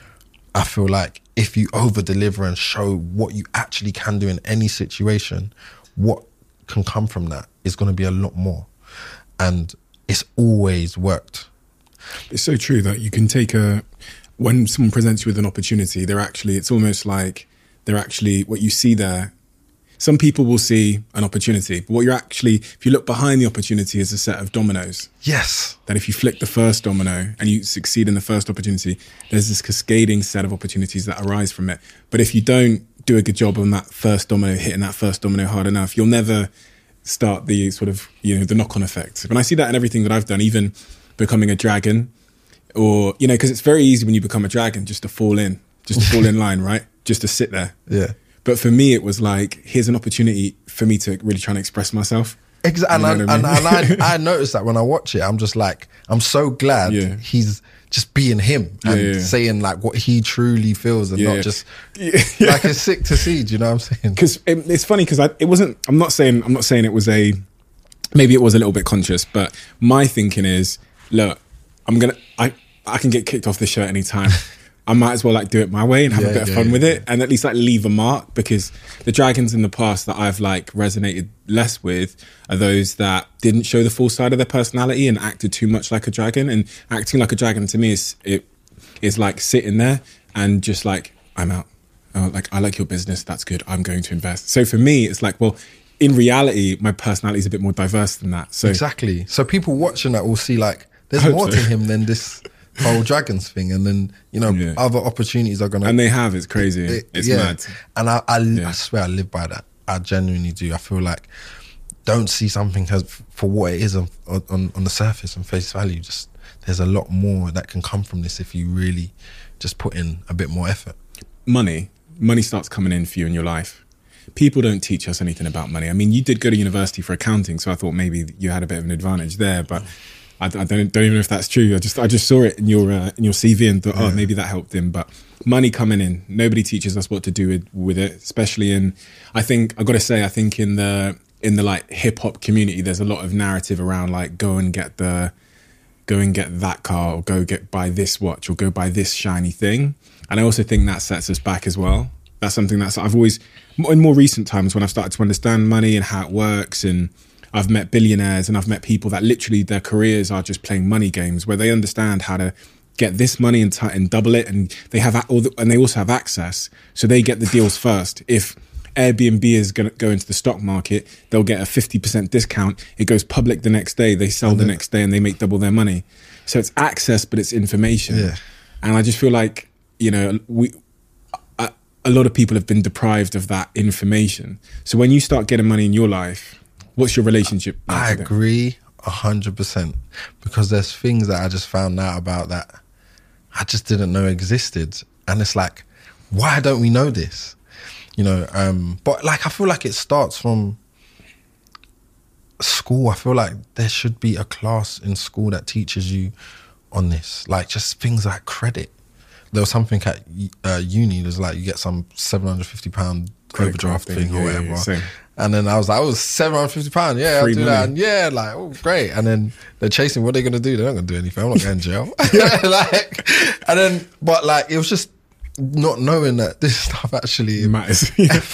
I feel like if you over deliver and show what you actually can do in any situation, what can come from that is gonna be a lot more. And it's always worked. It's so true that you can take a, when someone presents you with an opportunity, they're actually, it's almost like they're actually, what you see there, some people will see an opportunity, but what you're actually, if you look behind the opportunity, is a set of dominoes. Yes. That if you flick the first domino and you succeed in the first opportunity, there's this cascading set of opportunities that arise from it. But if you don't do a good job on that first domino, hitting that first domino hard enough, you'll never start the sort of, you know, the knock-on effect. And I see that in everything that I've done, even becoming a dragon, or, you know, because it's very easy when you become a dragon just to fall in, just to fall in line, right? Just to sit there. Yeah. But for me, it was like, here's an opportunity for me to really try and express myself. Exactly. And, you know I, I mean? and, and I, I noticed that when I watch it, I'm just like, I'm so glad yeah. he's just being him and yeah, yeah. saying like what he truly feels, and yeah. not just yeah. like, it's sick to see. Do you know what I'm saying? Because it, it's funny, because it wasn't, I'm not saying, I'm not saying it was a, maybe it was a little bit conscious, but my thinking is, look, I'm going to, I I can get kicked off this show at any time. I might as well like do it my way and have yeah, a bit of yeah, fun yeah, with yeah. it, and at least like leave a mark, because the dragons in the past that I've like resonated less with are those that didn't show the full side of their personality and acted too much like a dragon. And acting like a dragon to me is, it is like sitting there and just like, I'm out. Oh, like, I like your business. That's good. I'm going to invest. So for me, it's like, well, in reality, my personality is a bit more diverse than that. So exactly. So people watching that will see like, there's more so. to him than this whole dragons thing, and then, you know, yeah. other opportunities are gonna, and they have. It's crazy. It, it's yeah. mad. And I, I, yeah. I swear I live by that. I genuinely do. I feel like, don't see something as for what it is on, on on the surface and face value. Just, there's a lot more that can come from this if you really just put in a bit more effort. Money, money starts coming in for you in your life. People don't teach us anything about money. I mean, you did go to university for accounting, so I thought maybe you had a bit of an advantage there, but I, I don't don't even know if that's true. I just I just saw it in your uh, in your C V and thought, yeah. oh, maybe that helped him. But money coming in, nobody teaches us what to do with, with it, especially in, I think, I've got to say, I think in the in the like hip hop community, there's a lot of narrative around like, go and get the, go and get that car, or go get buy this watch, or go buy this shiny thing. And I also think that sets us back as well. That's something that's, I've always, in more recent times when I've started to understand money and how it works, and I've met billionaires and I've met people that literally their careers are just playing money games, where they understand how to get this money and, t- and double it, and they have a- all the, and they also have access, so they get the deals first. If Airbnb is going to go into the stock market, they'll get a fifty percent discount. It goes public the next day. They sell the next day and they make double their money. So it's access, but it's information. Yeah. And I just feel like, you know, we a, a lot of people have been deprived of that information. So when you start getting money in your life, what's your relationship like I with it? agree a hundred percent, because there's things that I just found out about that I just didn't know existed. And it's like, why don't we know this? You know, um, but like, I feel like it starts from school. I feel like there should be a class in school that teaches you on this, like just things like credit. There was something at uh, uni, there's like, you get some seven hundred fifty pound Credit overdraft card thing thing, or yeah, whatever. yeah, same. And then I was like, oh, seven hundred fifty pounds, yeah, Free I'll do money. that. And yeah, like, oh, great. And then they're chasing, what are they going to do? They're not going to do anything. I'm not going to jail. like, and then, but like, it was just not knowing that this stuff actually Matters.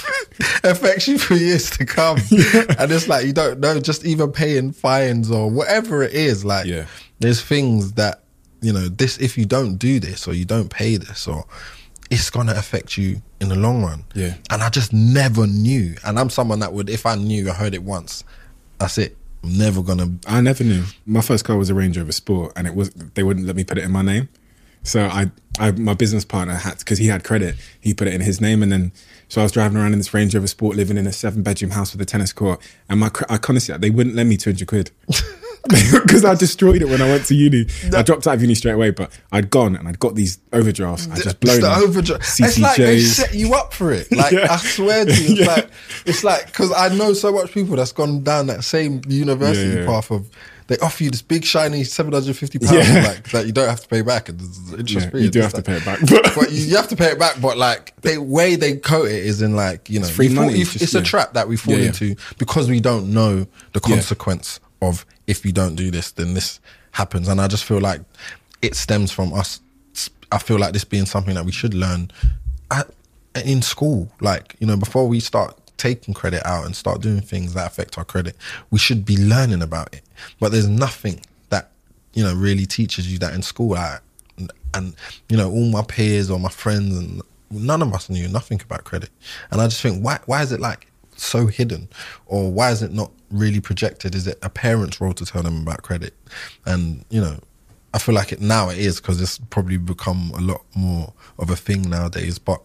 affects you for years to come. And it's like, you don't know, just even paying fines or whatever it is. Like, Yeah. there's things that, you know, this, if you don't do this or you don't pay this, or it's going to affect you in the long run. Yeah. And I just never knew. And I'm someone that would, if I knew, I heard it once, that's it. I'm never going to. I never knew. My first car was a Range Rover Sport, and it was they wouldn't let me put it in my name. So I, I my business partner had, because he had credit, he put it in his name, and then so I was driving around in this Range Rover Sport, living in a seven bedroom house with a tennis court, and my cre- I honestly, they wouldn't lend me two hundred quid. Because I destroyed it when I went to uni. I dropped out of uni straight away, but I'd gone and I'd got these overdrafts. I just blown It's the them. overdraft. C C Js. It's like they set you up for it. Like, Yeah. I swear to you, it's Yeah. like, it's like, because I know so much people that's gone down that same university Yeah, yeah. path of, they offer you this big shiny seven hundred fifty pounds Yeah. like, that you don't have to pay back, and it's interest Yeah, free. you do It's have to like- pay it back. but you, you have to pay it back. But like, the way they quote it is in like, you know, free you fall- money, you- it's just- it's a yeah. trap that we fall Yeah, yeah. into because we don't know the Yeah. consequence of, if you don't do this, then this happens. And I just feel like it stems from us. I feel like this being something that we should learn at, in school. Like, you know, before we start taking credit out and start doing things that affect our credit, we should be learning about it. But there's nothing that, you know, really teaches you that in school. I, and, you know, all my peers or my friends, and none of us knew nothing about credit. And I just think, why, why is it like so hidden? Or why is it not really projected? Is it a parent's role to tell them about credit? And, you know, I feel like it now it is, because it's probably become a lot more of a thing nowadays. But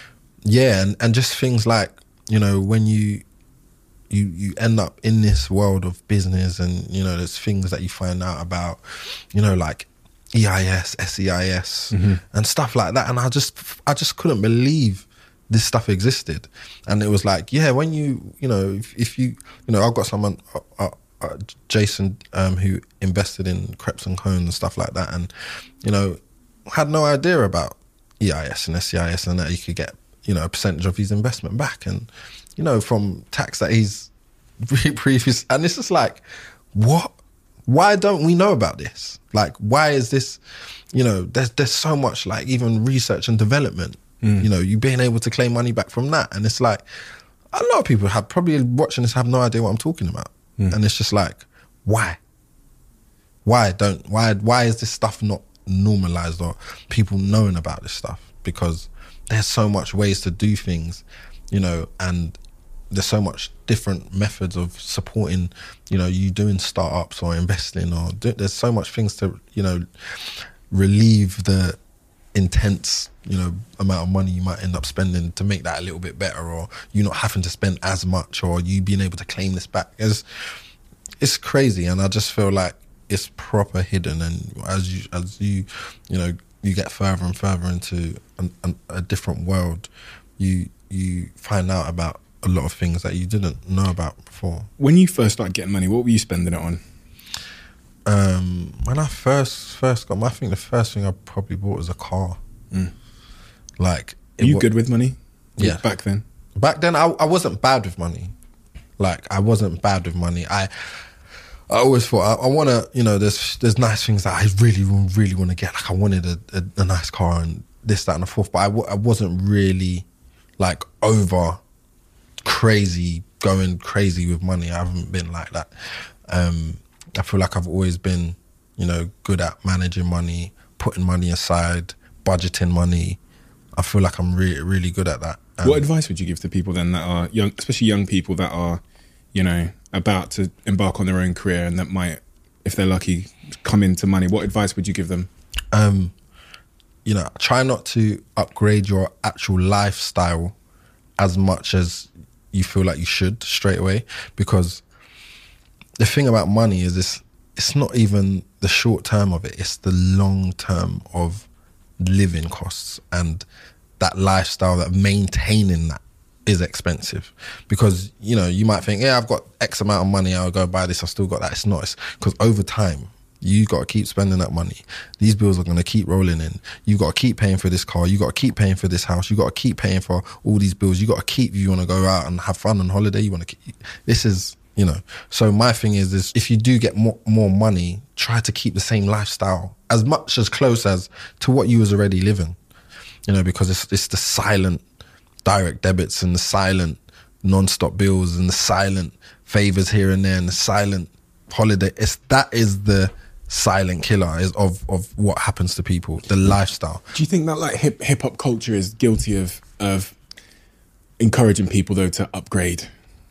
yeah, and, and just things like, you know, when you you you end up in this world of business, and, you know, there's things that you find out about, you know, like E I S, S E I S, Mm-hmm. and stuff like that. And I just I just couldn't believe this stuff existed. And it was like, yeah, when you, you know, if, if you, you know, I've got someone, uh, uh, uh, Jason, um, who invested in Crepes and Cones and stuff like that, and, you know, had no idea about E I S and S E I S, and that he could get, you know, a percentage of his investment back, and, you know, from tax that he's previous. And it's just like, what? Why don't we know about this? Like, why is this, you know, there's there's so much, like, even research and development, mm. you know, you being able to claim money back from that. And it's like, a lot of people have probably watching this have no idea what I'm talking about. Mm. And it's just like, why? Why don't, why, why is this stuff not normalized, or people knowing about this stuff? Because there's so much ways to do things, you know, and there's so much different methods of supporting, you know, you doing startups or investing, or do, there's so much things to, you know, relieve the intense, you know, amount of money you might end up spending to make that a little bit better, or you not having to spend as much, or you being able to claim this back. It's, it's crazy. And I just feel like it's proper hidden. And as you, as you, you know, you get further and further into an, an, a different world, you, you find out about a lot of things that you didn't know about before. When you first started getting money, what were you spending it on? Um, when I first first got, I think the first thing I probably bought was a car. Mm. Like, Are you wa- good with money? Yeah. Back then? Back then, I, I wasn't bad with money. Like, I wasn't bad with money. I I always thought, I, I want to, you know, there's there's nice things that I really, really want to get. Like, I wanted a, a, a nice car and this, that, and the fourth. But I, w- I wasn't really, like, over crazy, going crazy with money. I haven't been like that. Um, I feel like I've always been, you know, good at managing money, putting money aside, budgeting money. I feel like I'm really, really good at that. Um, what advice would you give to people then that are young, especially young people that are, you know, about to embark on their own career and that might, if they're lucky, come into money? What advice would you give them? Um, you know, try not to upgrade your actual lifestyle as much as you feel like you should straight away, because the thing about money is this, it's not even the short term of it, it's the long term of living costs, and that lifestyle, that maintaining that is expensive. Because, you know, you might think, yeah, I've got X amount of money, I'll go buy this, I've still got that. It's not. It's because over time, you got to keep spending that money. These bills are going to keep rolling in. You got to keep paying for this car. You got to keep paying for this house. You got to keep paying for all these bills. You got to keep, you want to go out and have fun on holiday. You want to keep, this is, you know. So my thing is, is if you do get more, more money, try to keep the same lifestyle as much as close as to what you was already living. You know, because it's, it's the silent direct debits and the silent non-stop bills and the silent favors here and there and the silent holiday. It's, that is the silent killer is of, of what happens to people, the lifestyle. Do you think that like hip hip hop culture is guilty of of encouraging people though to upgrade?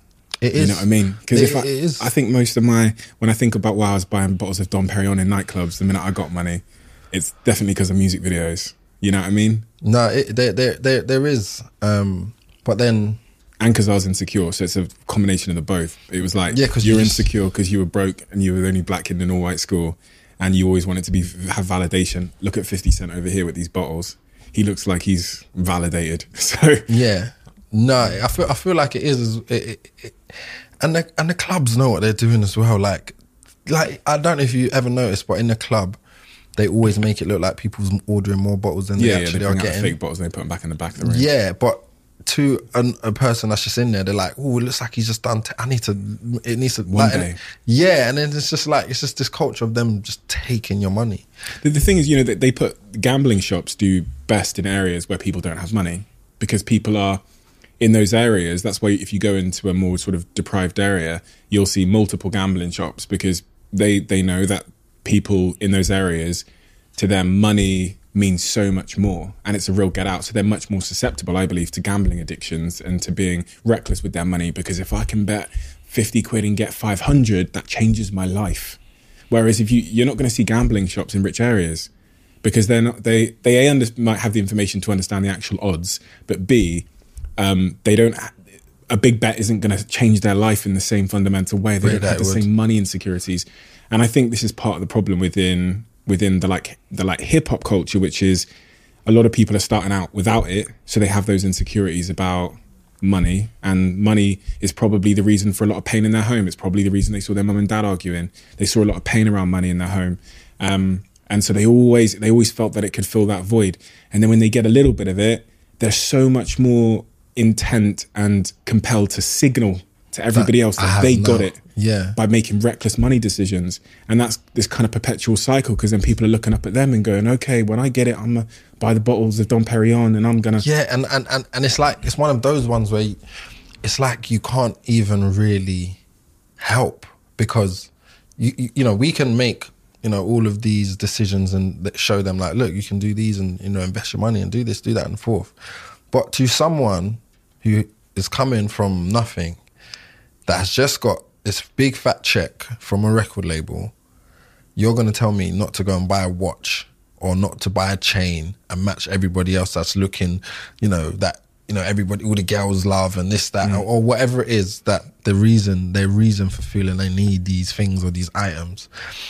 It is. You know what I mean? Because if it, I, it is. I think most of my, when I think about why I was buying bottles of Dom Perignon in nightclubs the minute I got money, it's definitely because of music videos. You know what I mean? No, it, there, there, there, there is. Um, but then, and because I was insecure, so it's a combination of the both. It was like, yeah, cause you're you insecure because you were broke and you were the only black kid in an all-white school, and you always wanted to be have validation. Look at fifty Cent over here with these bottles. He looks like he's validated. So yeah, no, I feel I feel like it is, it, it, it, and the and the clubs know what they're doing as well. Like, like I don't know if you ever noticed, but in the club, they always make it look like people's ordering more bottles than yeah, they actually yeah, they are bring out getting. fake bottles and they put them back in the back of the room. Yeah, but to an, a person that's just in there, they're like, "Oh, it looks like he's just done. T- I need to. It needs to." One like, day. And, yeah, and then it's just like it's just this culture of them just taking your money. The, the thing is, you know, they, they put gambling shops do best in areas where people don't have money, because people are in those areas. That's why if you go into a more sort of deprived area, you'll see multiple gambling shops, because they they know that people in those areas, to them, money means so much more, and it's a real get out. So they're much more susceptible, I believe, to gambling addictions and to being reckless with their money, because if I can bet fifty quid and get five hundred, that changes my life. Whereas if you, you're not going to see gambling shops in rich areas, because they're not, they, they A, under, might have the information to understand the actual odds, but B, um, they don't, a big bet isn't going to change their life in the same fundamental way. They Yeah, don't have the would. same money insecurities. And I think this is part of the problem within within the like the like hip hop culture, which is a lot of people are starting out without it, so they have those insecurities about money, and money is probably the reason for a lot of pain in their home. It's probably the reason they saw their mum and dad arguing. They saw a lot of pain around money in their home, um, and so they always they always felt that it could fill that void. And then when they get a little bit of it, they're so much more intent and compelled to signal to everybody That else I that have they no- got it. Yeah. By making reckless money decisions. And that's this kind of perpetual cycle, because then people are looking up at them and going, okay, when I get it, I'm going to buy the bottles of Dom Perignon and I'm going to... Yeah, and, and, and, and it's like, it's one of those ones where you, it's like you can't even really help, because, you, you you know, we can make, you know, all of these decisions and that show them like, look, you can do these and, you know, invest your money and do this, do that and forth. But to someone who is coming from nothing, that has just got this big fat check from a record label, you're going to tell me not to go and buy a watch or not to buy a chain and match everybody else that's looking, you know, that, you know, everybody, all the girls love and this, that, mm. or, or whatever it is, that the reason, their reason for feeling they need these things or these items.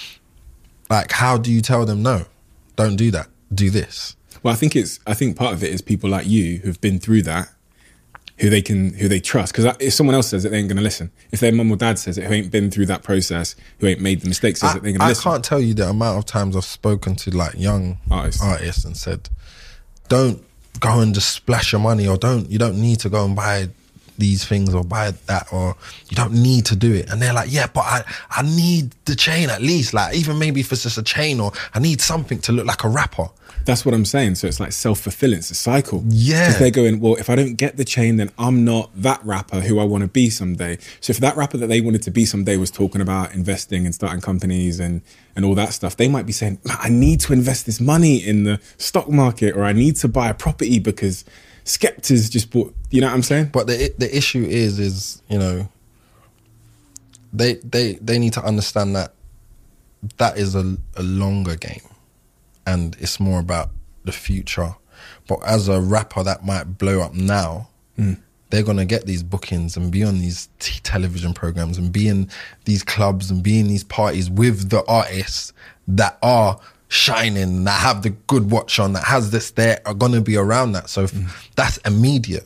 Like, how do you tell them, no, don't do that, do this? Well, I think it's, I think part of it is people like you who've been through that, who they can, who they trust. Because if someone else says it, they ain't going to listen. If their mum or dad says it, who ain't been through that process, who ain't made the mistakes, says I, it, they're going to I listen. can't tell you the amount of times I've spoken to like young Artists. artists and said, don't go and just splash your money, or don't, you don't need to go and buy these things or buy that, or you don't need to do it. And they're like, yeah, but I, I need the chain at least. Like, even maybe if it's just a chain, or I need something to look like a rapper. That's what I'm saying. So it's like self-fulfilling. It's a cycle. Yeah. Because they're going, well, if I don't get the chain, then I'm not that rapper who I want to be someday. So if that rapper that they wanted to be someday was talking about investing and starting companies and, and all that stuff, they might be saying, I need to invest this money in the stock market, or I need to buy a property because Skepta's just bought, you know what I'm saying? But the the issue is, is, you know, they they they need to understand that that is a, a longer game, and it's more about the future. But as a rapper that might blow up now, mm. they're going to get these bookings and be on these t- television programs and be in these clubs and be in these parties with the artists that are shining, that have the good watch on, that has this, they are going to be around that. So mm. that's immediate.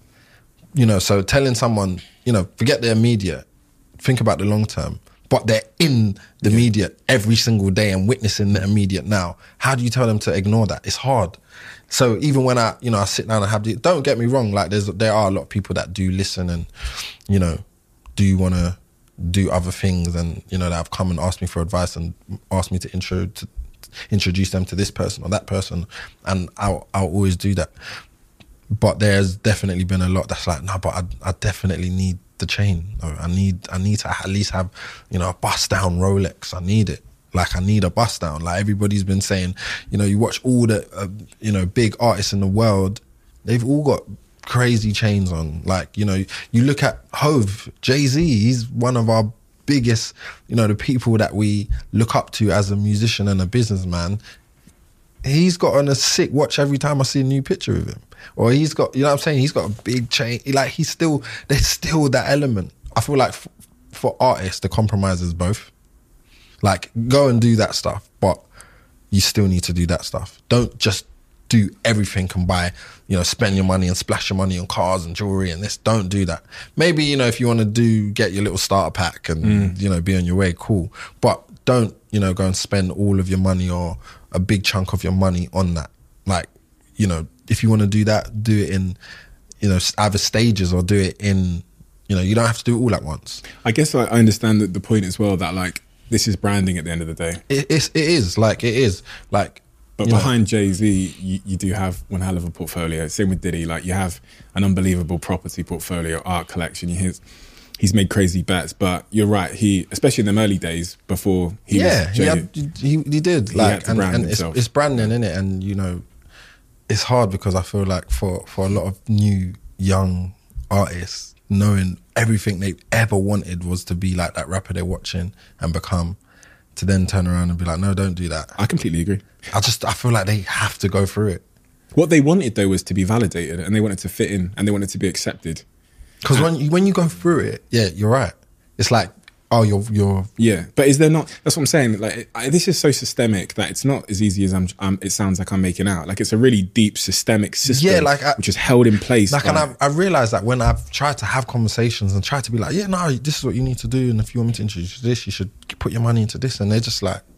You know, so telling someone, you know, forget the immediate, think about the long term. But they're in the yeah. media every single day and witnessing the immediate now. How do you tell them to ignore that? It's hard. So even when I, you know, I sit down and have the, don't get me wrong, like there's, there are a lot of people that do listen and, you know, do want to do other things, and, you know, that have come and asked me for advice and asked me to intro, to introduce them to this person or that person. And I'll, I'll always do that. But there's definitely been a lot that's like, no, but I, I definitely need the chain. I need I need to at least have, you know, a bust down Rolex. I need it. Like, I need a bust down. Like, everybody's been saying, you know, you watch all the, uh, you know, big artists in the world, they've all got crazy chains on. Like, you know, you look at Hove, Jay-Z, he's one of our biggest, you know, the people that we look up to as a musician and a businessman. He's got on a sick watch every time I see a new picture of him. Or he's got, you know what I'm saying? He's got a big chain. Like, he's still, there's still that element. I feel like f- for artists, the compromise is both. Like, go and do that stuff, but you still need to do that stuff. Don't just do everything and buy, you know, spend your money and splash your money on cars and jewelry and this. Don't do that. Maybe, you know, if you want to do, get your little starter pack and, mm. you know, be on your way, cool. But don't, you know, go and spend all of your money or a big chunk of your money on that. Like, you know, if you want to do that, do it in, you know, either stages or do it in, you know, you don't have to do it all at once. I guess I understand that the point as well, that like, this is branding at the end of the day. It, it's, it is, like, it is. Like, But behind know. Jay-Z, you, you do have one hell of a portfolio. Same with Diddy. Like, you have an unbelievable property portfolio, art collection. He's, he's made crazy bets. But you're right. He, especially in the early days before he yeah, was Jay, he, had, he, he did. He like, had to and, brand and himself. It's, it's branding, innit? And, you know, it's hard because I feel like for, for a lot of new, young artists, knowing everything they've ever wanted was to be like that rapper they're watching and become, to then turn around and be like, no, don't do that. I completely agree. I just, I feel like they have to go through it. What they wanted, though, was to be validated, and they wanted to fit in, and they wanted to be accepted. Because when you, when you go through it, yeah, you're right. It's like, oh, you're... you're yeah, but is there not... That's what I'm saying. Like, I, this is so systemic that it's not as easy as I'm, um, it sounds like I'm making out. Like, it's a really deep systemic system, yeah, like I, which is held in place. Like, by, and I, I realised that when I've tried to have conversations and tried to be like, yeah, no, this is what you need to do, and if you want me to introduce you to this, you should put your money into this, and they're just like...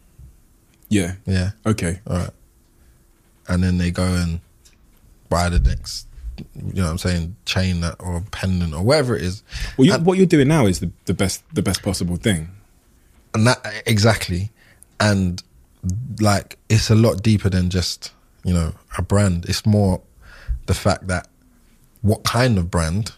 Yeah. Yeah. Okay. All right. And then they go and buy the next, you know what I'm saying, chain that, or pendant or whatever it is. Well, you, and, what you're doing now is the, the best the best possible thing. And that, exactly. And like, it's a lot deeper than just, you know, a brand. It's more the fact that what kind of brand,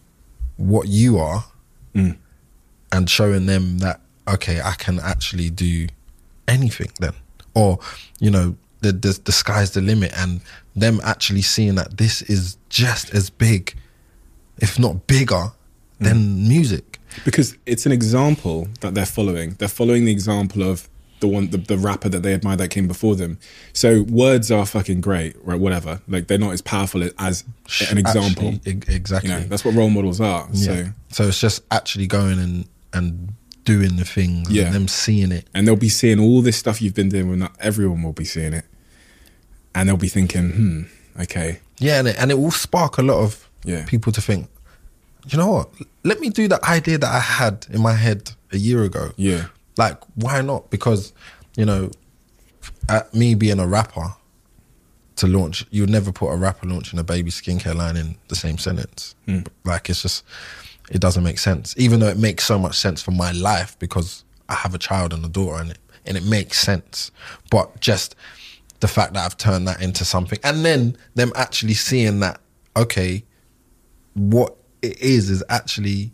what you are, mm. and showing them that, okay, I can actually do anything then. Or, you know, the, the the sky's the limit, and them actually seeing that this is just as big, if not bigger, than mm. music. Because it's an example that they're following. They're following the example of the one, the, the rapper that they admire that came before them. So words are fucking great, right? Whatever. Like, they're not as powerful as an example. Actually, exactly. You know, that's what role models are. Yeah. So, so it's just actually going and and doing the things, yeah. and them seeing it. And they'll be seeing all this stuff you've been doing, when not everyone will be seeing it. And they'll be thinking, hmm, okay. Yeah, and it, and it will spark a lot of yeah. people to think, you know what, let me do that idea that I had in my head a year ago. Yeah. Like, why not? Because, you know, at me being a rapper, to launch, you would never put a rapper launching a baby skincare line in the same sentence. Mm. Like, it's just, it doesn't make sense. Even though it makes so much sense for my life because I have a child and a daughter and it, and it makes sense. But just the fact that I've turned that into something, and then them actually seeing that, okay, what it is is actually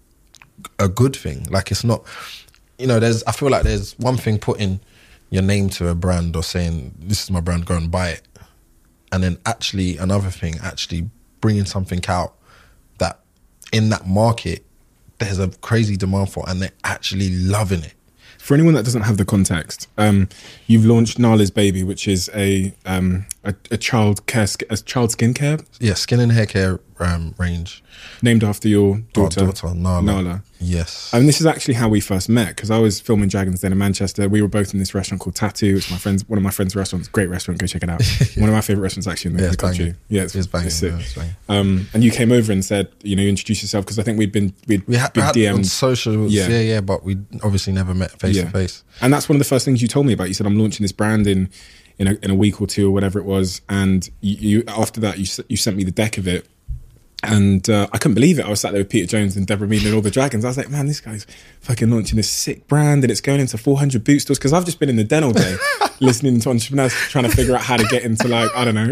a good thing. Like, it's not, you know, there's, I feel like there's one thing putting your name to a brand or saying, this is my brand, go and buy it. And then actually another thing, actually bringing something out that in that market, there's a crazy demand for, and they're actually loving it. For anyone that doesn't have the context, um, you've launched Nala's Baby, which is a um, a, a child care, a child skincare, yeah, skin and hair care um, range, named after your daughter, Our daughter Nala. Nala. Yes, I mean, this is actually how we first met, because I was filming Dragons Den in Manchester. We were both in this restaurant called Tattoo. It's my friend's, one of my friend's restaurants. Great restaurant, go check it out. One of my favorite restaurants actually in the, yeah, in the country. Banging. Yeah, it's, it's banging. it's sick. Yeah, it's banging. Um, and you came over and said, you know, you introduced yourself, because I think we'd been we'd we ha- been had D M'd on socials, yeah. yeah, yeah, but we obviously never met face Yeah. to face. And that's one of the first things you told me about. You said, I'm launching this brand in in a, in a week or two or whatever it was. And you, you after that, you you sent me the deck of it. And uh, I couldn't believe it. I was sat there with Peter Jones and Deborah Mead and all the Dragons. I was like, man, this guy's fucking launching this sick brand and it's going into four hundred boot stores. Because I've just been in the den all day listening to entrepreneurs trying to figure out how to get into, like, I don't know.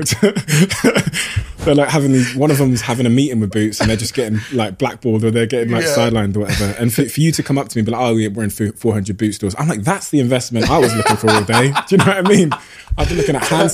They're like having these, one of them's having a meeting with Boots and they're just getting like blackballed or they're getting like Yeah. sidelined or whatever. And for, for you to come up to me and be like, oh, yeah, we're in four hundred boot stores. I'm like, that's the investment I was looking for all day. Do you know what I mean? I've been looking at hand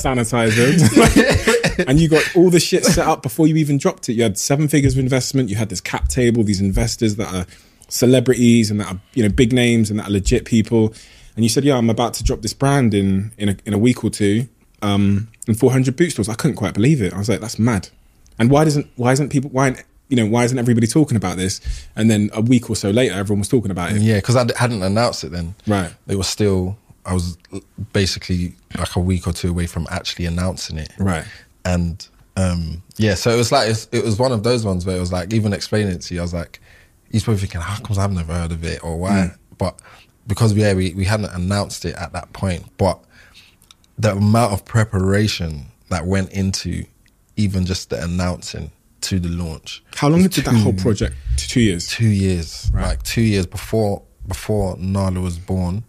sanitizer. And you got all the shit set up before you even dropped it. You had seven figures of investment. You had this cap table, these investors that are celebrities and that are, you know, big names and that are legit people. And you said, yeah, I'm about to drop this brand in in a, in a week or two um, in four hundred boot stores. I couldn't quite believe it. I was like, that's mad. And why doesn't why isn't people why you know why isn't everybody talking about this? And then a week or so later, everyone was talking about it. Yeah, because I d- hadn't announced it then. Right. It was still, I was basically like a week or two away from actually announcing it. Right. And um, yeah, so it was like, it, it was one of those ones where it was like, even explaining it to you, I was like, he's probably thinking, how come I've never heard of it or why? Mm. But because yeah, we, we hadn't announced it at that point, but the amount of preparation that went into even just the announcing to the launch. How long did two, that whole project? Two years? Two years. Right. Like two years before before Nala was born.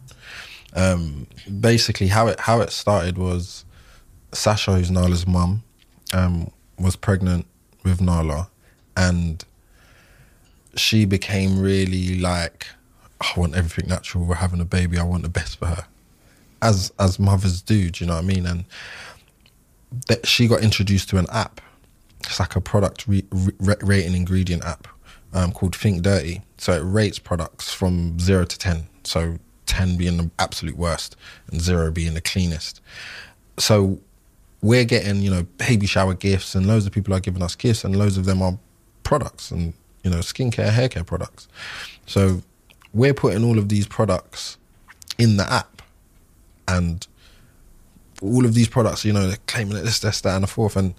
Um, basically how it how it started was Sasha, who's Nala's mum, um, was pregnant with Nala, and she became really like, I want everything natural, we're having a baby, I want the best for her. As as mothers do, do you know what I mean? And that she got introduced to an app. It's like a product re- re- rating ingredient app um, called Think Dirty. So it rates products from zero to ten. So ten being the absolute worst and zero being the cleanest. So we're getting, you know, baby shower gifts and loads of people are giving us gifts and loads of them are products and, you know, skincare, hair care products. So we're putting all of these products in the app and all of these products, you know, they're claiming it, this, this, that and the fourth. And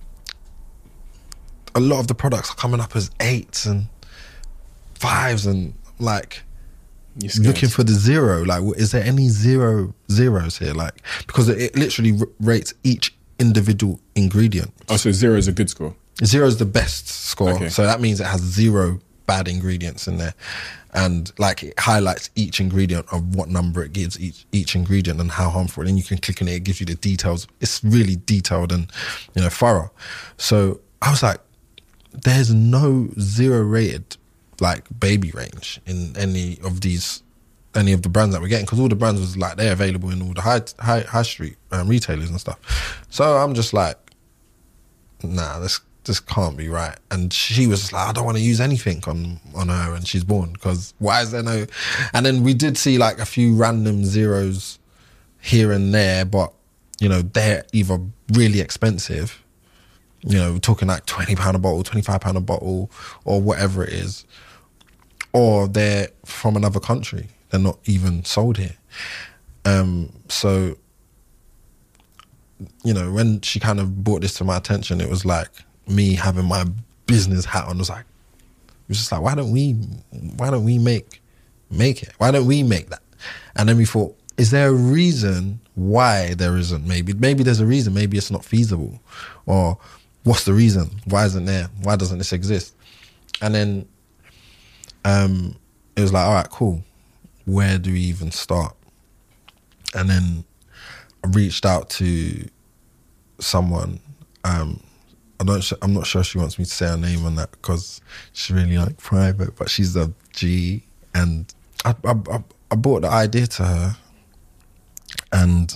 a lot of the products are coming up as eights and fives and like looking for the zero. Like, is there any zero zeros here? Like, because it, it literally r- rates each individual ingredient. Oh, so zero is a good score? Zero is the best score. Okay. So that means it has zero bad ingredients in there. And like it highlights each ingredient of what number it gives each each ingredient and how harmful. And then you can click on it, it gives you the details. It's really detailed and, you know, thorough. So I was like, there's no zero rated like baby range in any of these, any of the brands that we're getting, because all the brands was like, they're available in all the high high, high street um, retailers and stuff. So I'm just like, nah, this this can't be right. And she was just like, I don't want to use anything on on her and she's born, because why is there no? And then we did see like a few random zeros here and there, but you know, they're either really expensive, you know, we're talking like twenty pounds a bottle, twenty-five pounds a bottle, or whatever it is, or they're from another country. They're not even sold here. Um, so, you know, when she kind of brought this to my attention, it was like me having my business hat on. It was like, it was just like, why don't we, why don't we make, make it? Why don't we make that? And then we thought, is there a reason why there isn't? Maybe maybe there's a reason. Maybe it's not feasible, or what's the reason? Why isn't there? Why doesn't this exist? And then um, it was like, all right, cool. Where do we even start? And then I reached out to someone. Um, I don't. I'm not sure she wants me to say her name on that because she's really like private. But she's a G, and I I, I, I brought the idea to her. And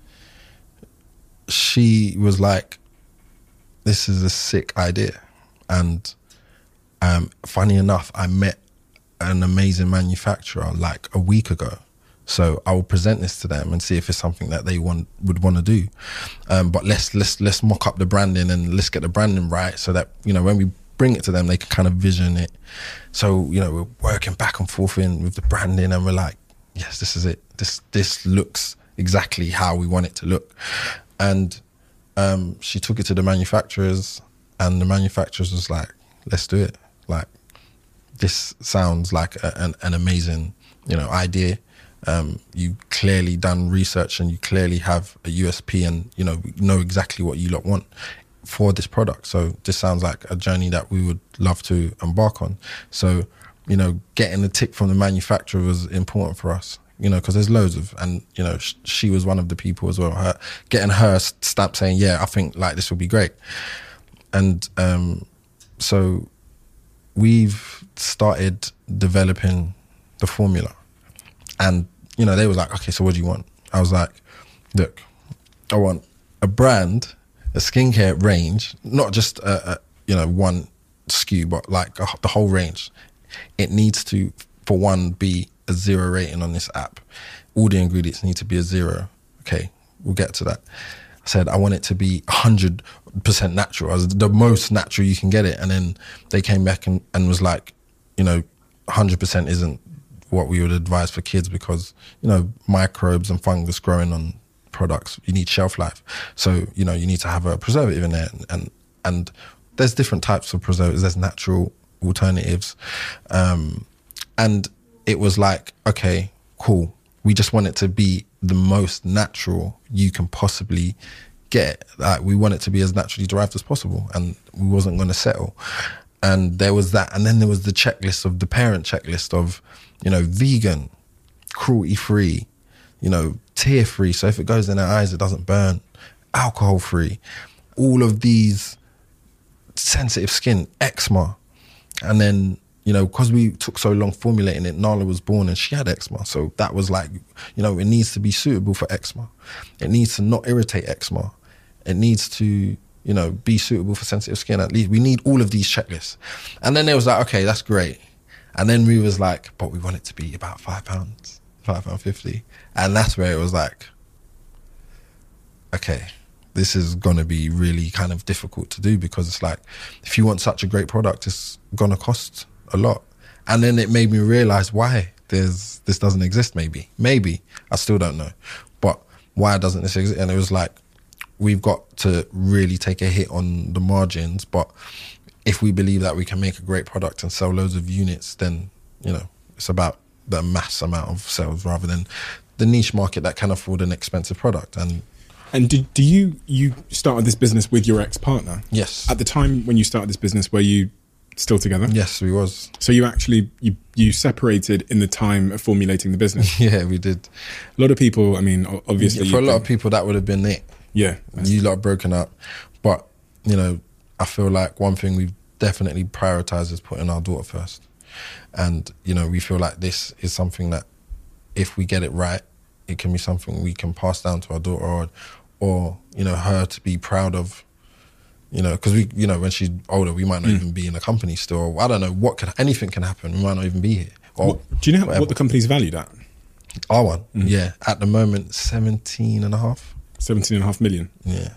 she was like, this is a sick idea. And um, funny enough, I met an amazing manufacturer like a week ago. So I will present this to them and see if it's something that they want would want to do. Um, but let's let's let's mock up the branding and let's get the branding right so that, you know, when we bring it to them, they can kind of vision it. So, you know, we're working back and forth in with the branding and we're like, yes, this is it. This this looks exactly how we want it to look. And um, she took it to the manufacturers and the manufacturers was like, let's do it. Like, this sounds like a, an, an amazing, you know, idea. Um, you clearly done research and you clearly have a U S P and, you know, know exactly what you lot want for this product. So this sounds like a journey that we would love to embark on. So, you know, getting the tick from the manufacturer was important for us. You know, because there's loads of, and, you know, sh- she was one of the people as well. Her, getting her stamp saying, yeah, I think, like, this will be great. And um, so we've started developing the formula. And, you know, they was like, okay, so what do you want? I was like, look, I want a brand, a skincare range, not just, a, a, you know, one S K U, but, like, a, the whole range. It needs to, for one, be a zero rating on this app. All the ingredients need to be a zero. Okay, we'll get to that. I said I want it to be one hundred percent natural, as the most natural you can get it. And then they came back and, and was like, you know, one hundred percent isn't what we would advise for kids because, you know, microbes and fungus growing on products, you need shelf life. So, you know, you need to have a preservative in there. And, and, and there's different types of preservatives. There's natural alternatives. Um, and it was like, okay, cool. We just want it to be the most natural you can possibly get. Like, we want it to be as naturally derived as possible, and we wasn't going to settle. And there was that. And then there was the checklist of the parent checklist of, you know, vegan, cruelty-free, you know, tear-free. So if it goes in their eyes, it doesn't burn. Alcohol-free. All of these sensitive skin, eczema. And then, you know, because we took so long formulating it, Nala was born and she had eczema. So that was like, you know, it needs to be suitable for eczema. It needs to not irritate eczema. It needs to, you know, be suitable for sensitive skin. At least we need all of these checklists. And then it was like, okay, that's great. And then we was like, but we want it to be about five pounds, five pound fifty. And that's where it was like, okay, this is going to be really kind of difficult to do because it's like, if you want such a great product, it's going to cost a lot. And then it made me realize why there's this doesn't exist. Maybe, maybe I still don't know, but why doesn't this exist? And it was like, we've got to really take a hit on the margins. But if we believe that we can make a great product and sell loads of units, then, you know, it's about the mass amount of sales rather than the niche market that can afford an expensive product. And And do, do you you started this business with your ex-partner? Yes. At the time when you started this business, were you still together? Yes, we was. So you actually, you, you separated in the time of formulating the business? Yeah, we did. A lot of people, I mean, obviously... For a lot of people, that would have been it. Yeah. You lot broken up. But, you know, I feel like one thing we've definitely prioritised is putting our daughter first. And, you know, we feel like this is something that if we get it right, it can be something we can pass down to our daughter or, or you know, her to be proud of. You know, because we, you know, when she's older, we might not mm. even be in a company still. I don't know what could, anything can happen. We might not even be here. Or what, do you know whatever. what the company's valued at? Our one, mm. yeah. At the moment, seventeen and a half. seventeen and a half million? Yeah.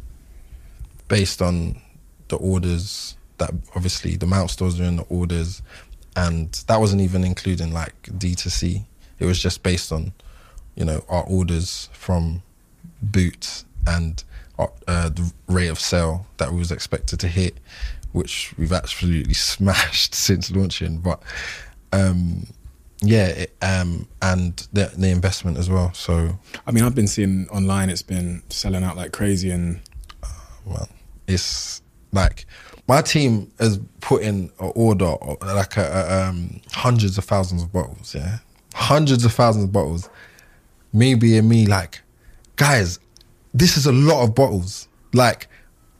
Based on the orders that obviously the Mount stores are in the orders, and that wasn't even including like D two C. It was just based on, you know, our orders from Boots and Uh, the rate of sale that we was expected to hit, which we've absolutely smashed since launching. But um, yeah, it, um, and the, the investment as well. So, I mean, I've been seeing online, it's been selling out like crazy, and well, it's like my team has put in an order like a, a, um, hundreds of thousands of bottles. Yeah, hundreds of thousands of bottles. Me being me, like, guys, this is a lot of bottles. Like,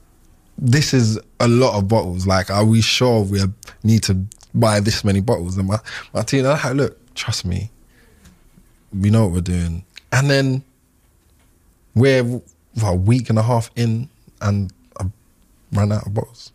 this is a lot of bottles. Like, are we sure we need to buy this many bottles? And my, my team, they're like, look, trust me, we know what we're doing. And then we're what, a week and a half in and I've run out of bottles.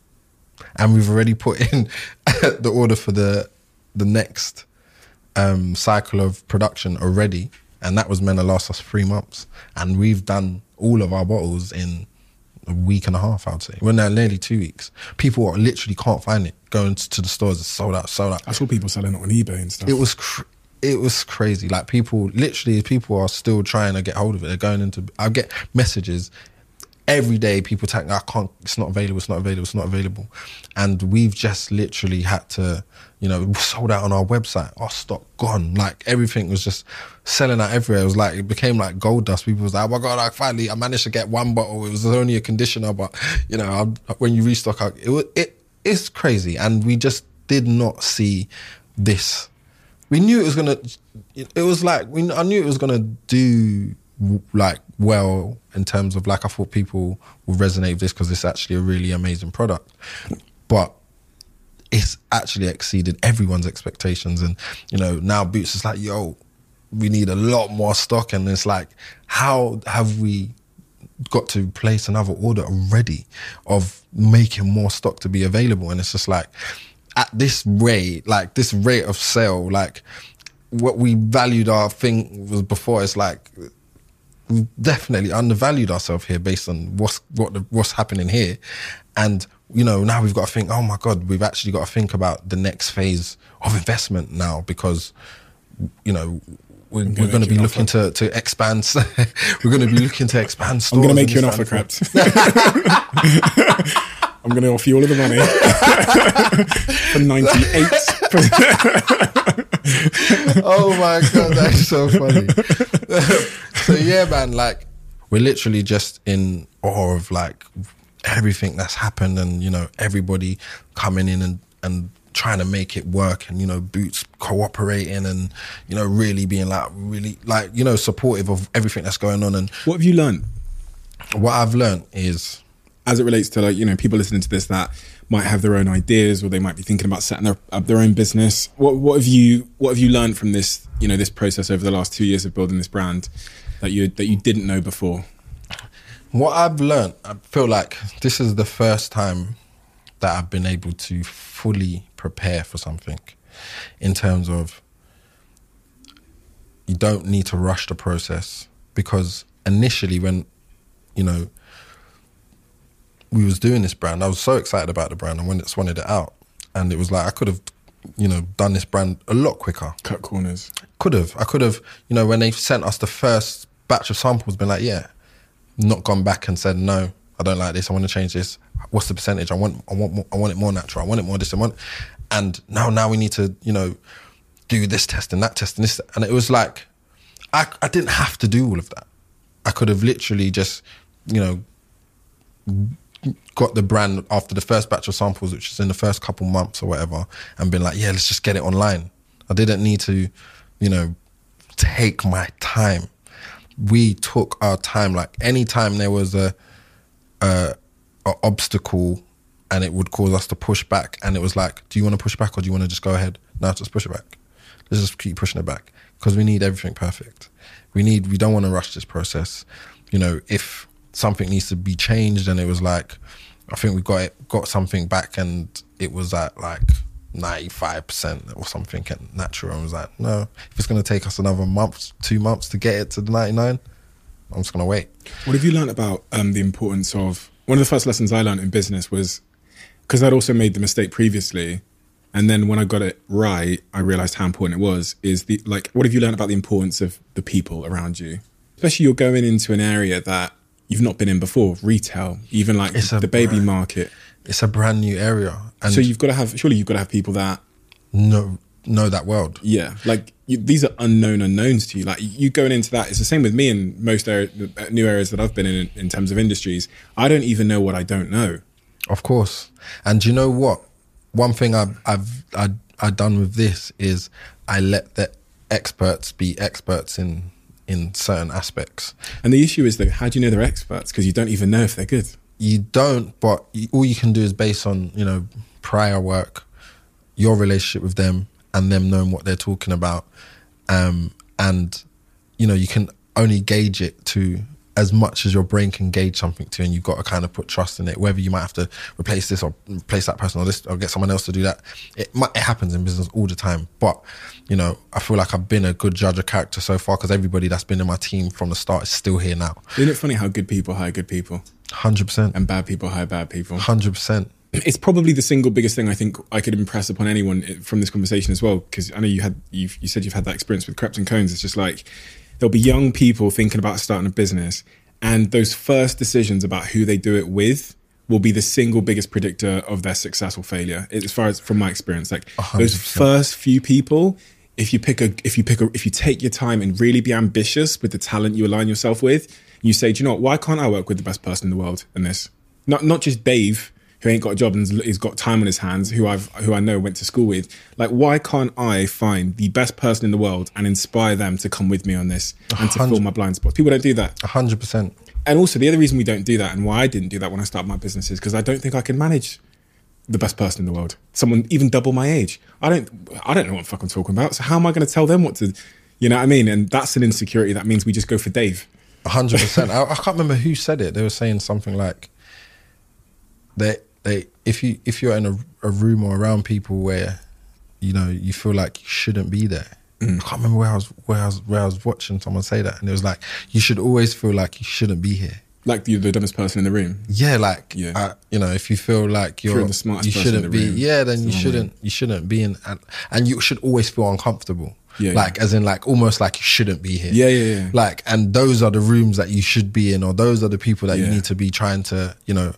And we've already put in the order for the the next um, cycle of production already. And that was meant to last us three months. And we've done all of our bottles in a week and a half, I'd say. We're now nearly two weeks. People are literally can't find it. Going to the stores, it's sold out, sold out. I saw people selling it on eBay and stuff. It was cr- it was crazy. Like, people, literally, people are still trying to get hold of it. They're going into, I get messages every day, people telling, I can't, it's not available, it's not available, it's not available. And we've just literally had to, you know, sold out on our website, our stock gone. Like, everything was just selling out everywhere. It was like, it became like gold dust. People was like, oh my God, I finally, I managed to get one bottle. It was only a conditioner, but, you know, I, when you restock, I, it was, it, it's crazy. And we just did not see this. We knew it was going to, it was like, we, I knew it was going to do like well in terms of, like, I thought people will resonate with this because it's actually a really amazing product. But it's actually exceeded everyone's expectations. And, you know, now Boots is like, yo, we need a lot more stock. And it's like, how have we got to place another order already of making more stock to be available? And it's just like, at this rate, like this rate of sale, like what we valued our thing was before, it's like, we've definitely undervalued ourselves here based on what's what the, what's happening here. And, you know, now we've got to think, oh my God, we've actually got to think about the next phase of investment now, because, you know, we're, we're going to be looking to, to expand. We're going to be looking to expand stores. I'm going to make you an offer, Krept. I'm going to offer you all of the money for ninety-eight. Oh my God, that's so funny. So yeah, man, like, we're literally just in awe of, like, everything that's happened, and, you know, everybody coming in and, and trying to make it work, and, you know, Boots cooperating and, you know, really being like, really, like, you know, supportive of everything that's going on. And what have you learned? What I've learned is, as it relates to, like, you know, people listening to this that might have their own ideas, or they might be thinking about setting their, up their own business. What what have you what have you learned from this, you know, this process over the last two years of building this brand that you that you didn't know before? What I've learned, I feel like this is the first time that I've been able to fully prepare for something, in terms of, you don't need to rush the process. Because initially, when, you know, we was doing this brand, I was so excited about the brand, and when it's wanted it out, and it was like, I could have, you know, done this brand a lot quicker. Cut corners. Could have. I could have, you know, when they sent us the first batch of samples, been like, yeah, not gone back and said, no, I don't like this, I want to change this. What's the percentage? I want, I want, more, I want it more natural. I want it more this. I want, and now, now we need to, you know, do this test and that test and this, and it was like, I, I didn't have to do all of that. I could have literally just, you know, got the brand after the first batch of samples, which is in the first couple months or whatever, and been like, yeah, let's just get it online. I didn't need to, you know, take my time. We took our time. Like, any time there was a, a, a obstacle and it would cause us to push back, and it was like, do you want to push back or do you want to just go ahead? No, just push it back. Let's just keep pushing it back, because we need everything perfect. We need, we don't want to rush this process. You know, if something needs to be changed, and it was like, I think we got it, got something back, and it was at like ninety-five percent or something and natural, and was like, no, if it's going to take us another month, two months to get it to the ninety-nine, I'm just going to wait. What have you learned about um, the importance of, one of the first lessons I learned in business was, because I'd also made the mistake previously, and then when I got it right, I realised how important it was, is the, like, what have you learned about the importance of the people around you? Especially, you're going into an area that you've not been in before, retail, even like it's the baby brand, market. It's a brand new area. And so you've got to have, surely you've got to have people that know, know that world. Yeah, like you, these are unknown unknowns to you. Like you going into that, it's the same with me in most area, new areas that I've been in in terms of industries. I don't even know what I don't know. Of course. And do you know what? One thing I've I've I I done with this is I let the experts be experts in in certain aspects. And the issue is that how do you know they're experts? Because you don't even know if they're good. You don't, but you, all you can do is based on, you know, prior work, your relationship with them, and them knowing what they're talking about. Um, and, you know, you can only gauge it to as much as your brain can gauge something to, and you've got to kind of put trust in it, whether you might have to replace this or replace that person or this or get someone else to do that. It might, it happens in business all the time. But, you know, I feel like I've been a good judge of character so far because everybody that's been in my team from the start is still here now. Isn't it funny how good people hire good people? one hundred percent. And bad people hire bad people. one hundred percent. It's probably the single biggest thing I think I could impress upon anyone from this conversation as well, because I know you had you've, you said you've had that experience with Krept and Kones. It's just like there'll be young people thinking about starting a business, and those first decisions about who they do it with will be the single biggest predictor of their success or failure. As far as from my experience, like one hundred percent. Those first few people, if you pick a, if you pick a, if you take your time and really be ambitious with the talent you align yourself with, you say, do you know what? Why can't I work with the best person in the world in this? Not not just Dave, who ain't got a job and he's got time on his hands, who I've who I know went to school with. Like, why can't I find the best person in the world and inspire them to come with me on this and to fill my blind spots? People don't do that. A hundred percent. And also, the other reason we don't do that, and why I didn't do that when I started my business, is because I don't think I can manage the best person in the world. Someone even double my age. I don't. I don't know what the fuck I'm talking about. So how am I going to tell them what to? You know what I mean? And that's an insecurity. That means we just go for Dave. A hundred percent. I I can't remember who said it. They were saying something like, they they if you if you're in a, a room or around people where, you know, you feel like you shouldn't be there. Mm. I can't remember where I was where I was where I was watching someone say that, and it was like, you should always feel like you shouldn't be here. Like you're the dumbest person in the room. Yeah, like yeah. Uh, you know, if you feel like you're, you're the smartest you person shouldn't in the be. room. Yeah, then you oh, shouldn't. Man. You shouldn't be in, and, and you should always feel uncomfortable. Yeah, like yeah. as in like almost like you shouldn't be here. Yeah, yeah, yeah. Like, and those are the rooms that you should be in, or those are the people that yeah. you need to be trying to, you know,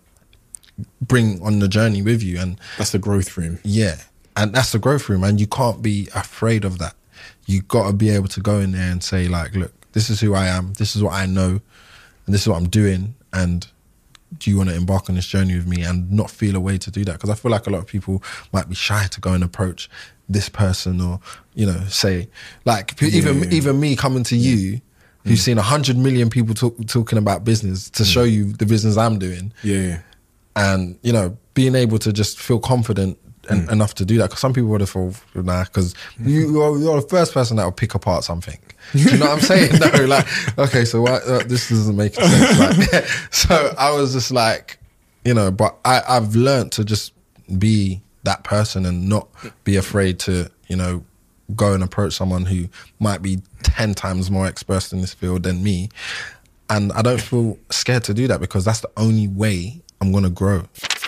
bring on the journey with you. And that's the growth room. Yeah, and that's the growth room, and you can't be afraid of that. You got to be able to go in there and say, like, look, this is who I am, this is what I know, and this is what I'm doing, and do you want to embark on this journey with me, and not feel a way to do that? Because I feel like a lot of people might be shy to go and approach this person, or, you know, say, like, yeah, even yeah. even me coming to yeah. you, who's mm. seen a hundred million people talk, talking about business, to mm. show you the business I'm doing. Yeah, yeah. And, you know, being able to just feel confident and, mm. enough to do that. Because some people would have thought, nah, because you, you're, you're the first person that will pick apart something. Do you know what I'm saying? No, like, okay, so why, uh, this doesn't make sense. Like, so I was just like, you know, but I, I've learned to just be that person and not be afraid to, you know, go and approach someone who might be ten times more experienced in this field than me. And I don't feel scared to do that, because that's the only way I'm going to grow.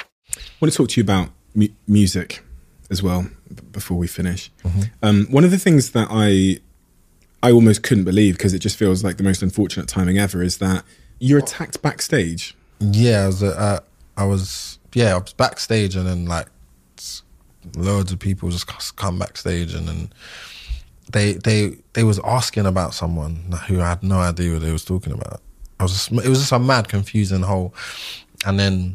I want to talk to you about mu- music as well b- before we finish. Mm-hmm. Um, one of the things that I I almost couldn't believe, because it just feels like the most unfortunate timing ever, is that you're attacked backstage. Yeah, I was, uh, I was, yeah, I was backstage, and then like loads of people just come backstage, and then they they they was asking about someone who I had no idea what they was talking about. I was just, it was just a mad, confusing whole. And then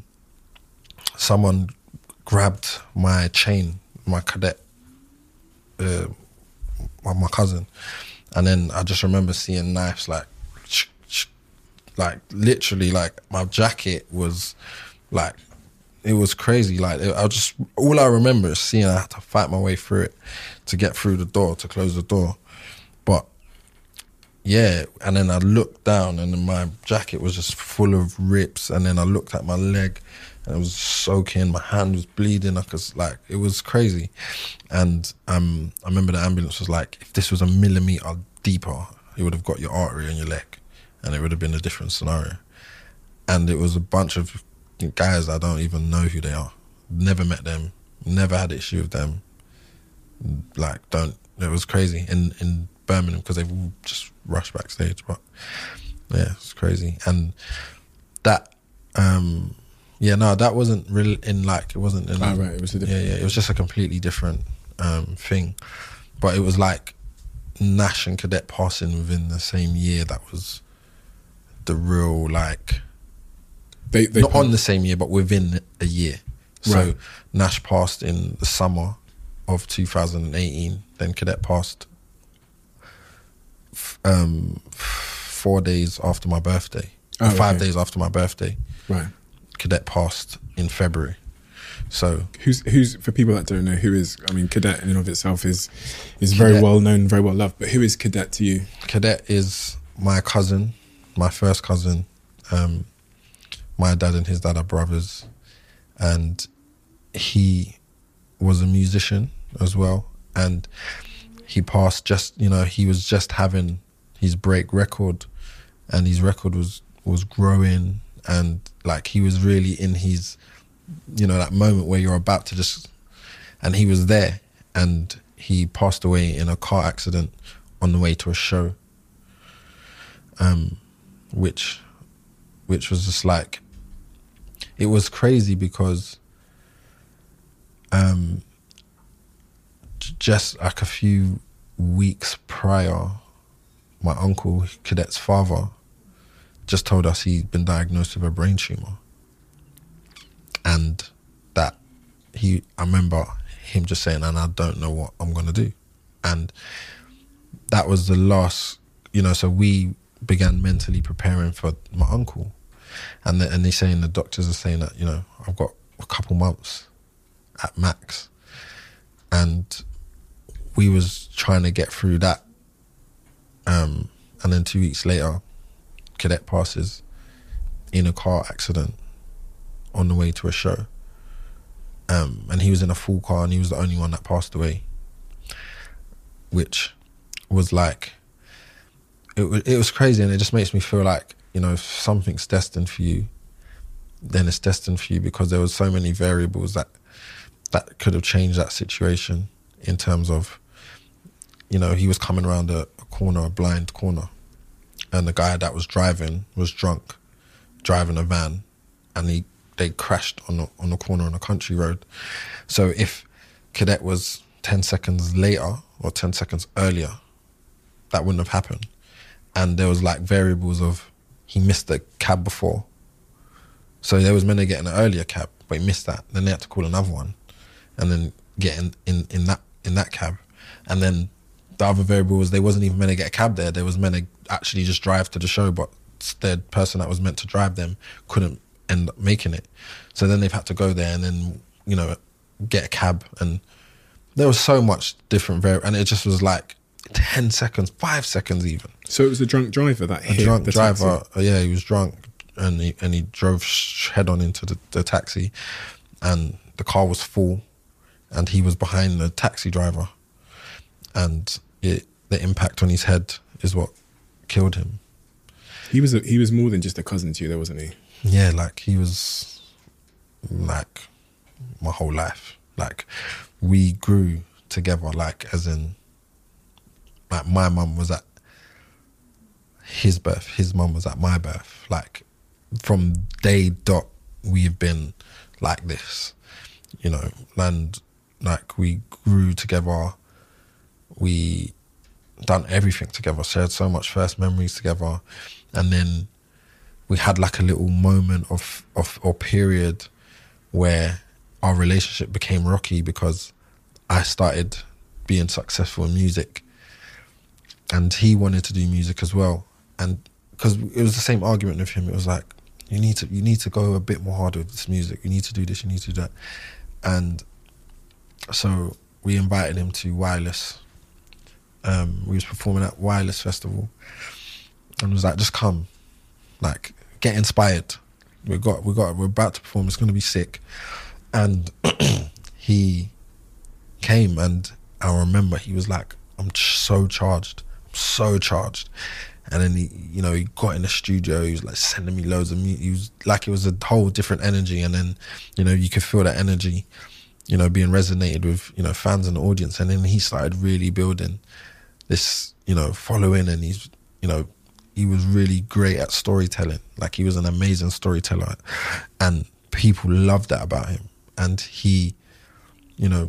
someone grabbed my chain, my cadet, uh, my cousin, and then I just remember seeing knives, like, like literally, like my jacket was, like, it was crazy. Like, it, I just, all I remember is seeing I had to fight my way through it to get through the door, to close the door. But yeah, and then I looked down, and then my jacket was just full of rips, and then I looked at my leg, and it was soaking, my hand was bleeding, I could, like, it was crazy. And um, I remember the ambulance was like, if this was a millimetre deeper, it would have got your artery in your leg, and it would have been a different scenario. And it was a bunch of guys I don't even know who they are, never met them, never had an issue with them, like, don't, it was crazy in, in Birmingham, because they've all just rushed backstage. But yeah, it's crazy. And that um yeah no that wasn't really in, like, it wasn't in, oh, right, it was a different, yeah yeah it was just a completely different um, thing. But it was like Nash and Cadet passing within the same year. That was the real, like, They, they not passed. on the same year, but within a year. So Right. Nash passed in the summer of two thousand eighteen. Then Cadet passed f- um, f- four days after my birthday. Oh, five okay. days after my birthday. Right. Cadet passed in February. So Who's who's for people that don't know, who is, I mean, Cadet in and of itself is is very Cadet. well known, very well loved. But who is Cadet to you? Cadet is my cousin, my first cousin. Um, my dad and his dad are brothers, and he was a musician as well. And he passed just, you know, he was just having his break record, and his record was was growing, and like he was really in his, you know, that moment where you're about to just, and he was there, and he passed away in a car accident on the way to a show, um, which, which was just like, it was crazy because, um, j- just like a few weeks prior, my uncle, Cadet's father, just told us he'd been diagnosed with a brain tumor. And that he, I remember him just saying, and I don't know what I'm going to do. And that was the last, you know, so we began mentally preparing for my uncle. And the, and they're saying, the doctors are saying that, you know, I've got a couple months at max. And we was trying to get through that. Um, and then two weeks later, Cadet passes in a car accident on the way to a show. Um, and he was in a full car, and he was the only one that passed away, which was like, it, wa- it was crazy. And it just makes me feel like, you know, if something's destined for you, then it's destined for you, because there was so many variables that that could have changed that situation in terms of, you know, he was coming around a, a corner, a blind corner, and the guy that was driving was drunk, driving a van, and he they crashed on the, on the corner on a country road. So if Cadet was ten seconds later or ten seconds earlier, that wouldn't have happened. And there was like variables of, he missed the cab before. So there was meant to get an earlier cab, but he missed that. Then they had to call another one and then get in, in, in that in that cab. And then the other variable was they wasn't even meant to get a cab there. They was meant to actually just drive to the show, but the person that was meant to drive them couldn't end up making it. So then they've had to go there and then, you know, get a cab. And there was so much different vari- and it just was like ten seconds, five seconds even. So it was a drunk driver that A hit drunk the driver, taxi. uh, yeah, he was drunk, and he and he drove sh- head on into the, the taxi, and the car was full, and he was behind the taxi driver, and it, the impact on his head is what killed him. He was a, he was more than just a cousin to you, though, wasn't he? Yeah, like he was like my whole life. Like we grew together, like as in, like my mum was at his birth, his mum was at my birth. Like from day dot, we've been like this, you know, and like we grew together. We done everything together, shared so much first memories together, and then we had like a little moment of, of or period where our relationship became rocky because I started being successful in music and he wanted to do music as well. And because it was the same argument with him, it was like, you need to you need to go a bit more hard with this music. You need to do this, you need to do that. And so we invited him to Wireless. Um, we was performing at Wireless Festival and was like, just come. Like, get inspired. We got, we got, we're about to perform. It's going to be sick. And he came, and I remember he was like, "I'm ch- so charged, I'm so charged." And then he, you know, he got in the studio. He was like sending me loads of music. He was like, it was a whole different energy. And then, you know, you could feel that energy, you know, being resonated with, you know, fans and the audience. And then he started really building this, you know, following. And he's, you know, he was really great at storytelling. Like, he was an amazing storyteller, and people loved that about him. And he, you know,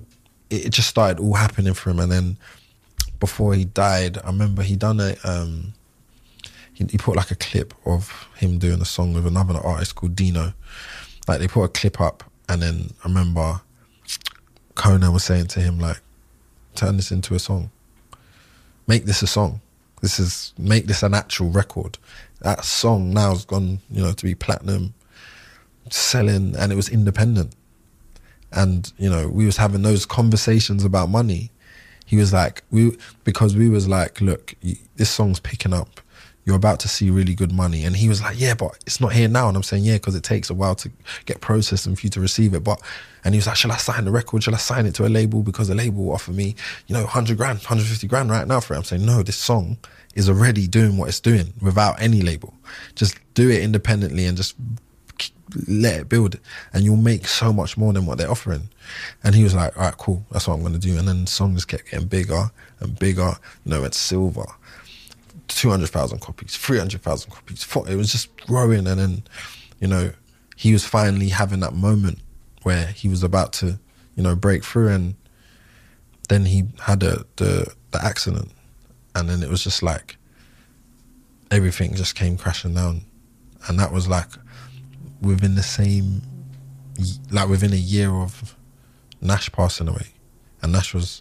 it just started all happening for him. And then before he died, I remember he done a, um, he, he put like a clip of him doing a song with another artist called Dino. Like they put a clip up, and then I remember Conan was saying to him like, turn this into a song. Make this a song. This is, make this an actual record. That song now has gone, you know, to be platinum, selling, and it was independent. And, you know, we was having those conversations about money. He was like, we because we was like, look, you, this song's picking up. You're about to see really good money. And he was like, yeah, but it's not here now. And I'm saying, yeah, because it takes a while to get processed and for you to receive it. But, and he was like, shall I sign the record? Shall I sign it to a label? Because the label will offer me, you know, one hundred grand, one hundred fifty grand right now for it. I'm saying, no, this song is already doing what it's doing without any label. Just do it independently and just let it build, and you'll make so much more than what they're offering. And he was like, all right, cool, that's what I'm going to do. And then the song just kept getting bigger and bigger. You know, it's silver, two hundred thousand copies, three hundred thousand copies. It was just growing. And then, you know, he was finally having that moment where he was about to, you know, break through. And then he had a, the, the accident. And then it was just like, everything just came crashing down. And that was like, within the same, like within a year of Nash passing away. And Nash was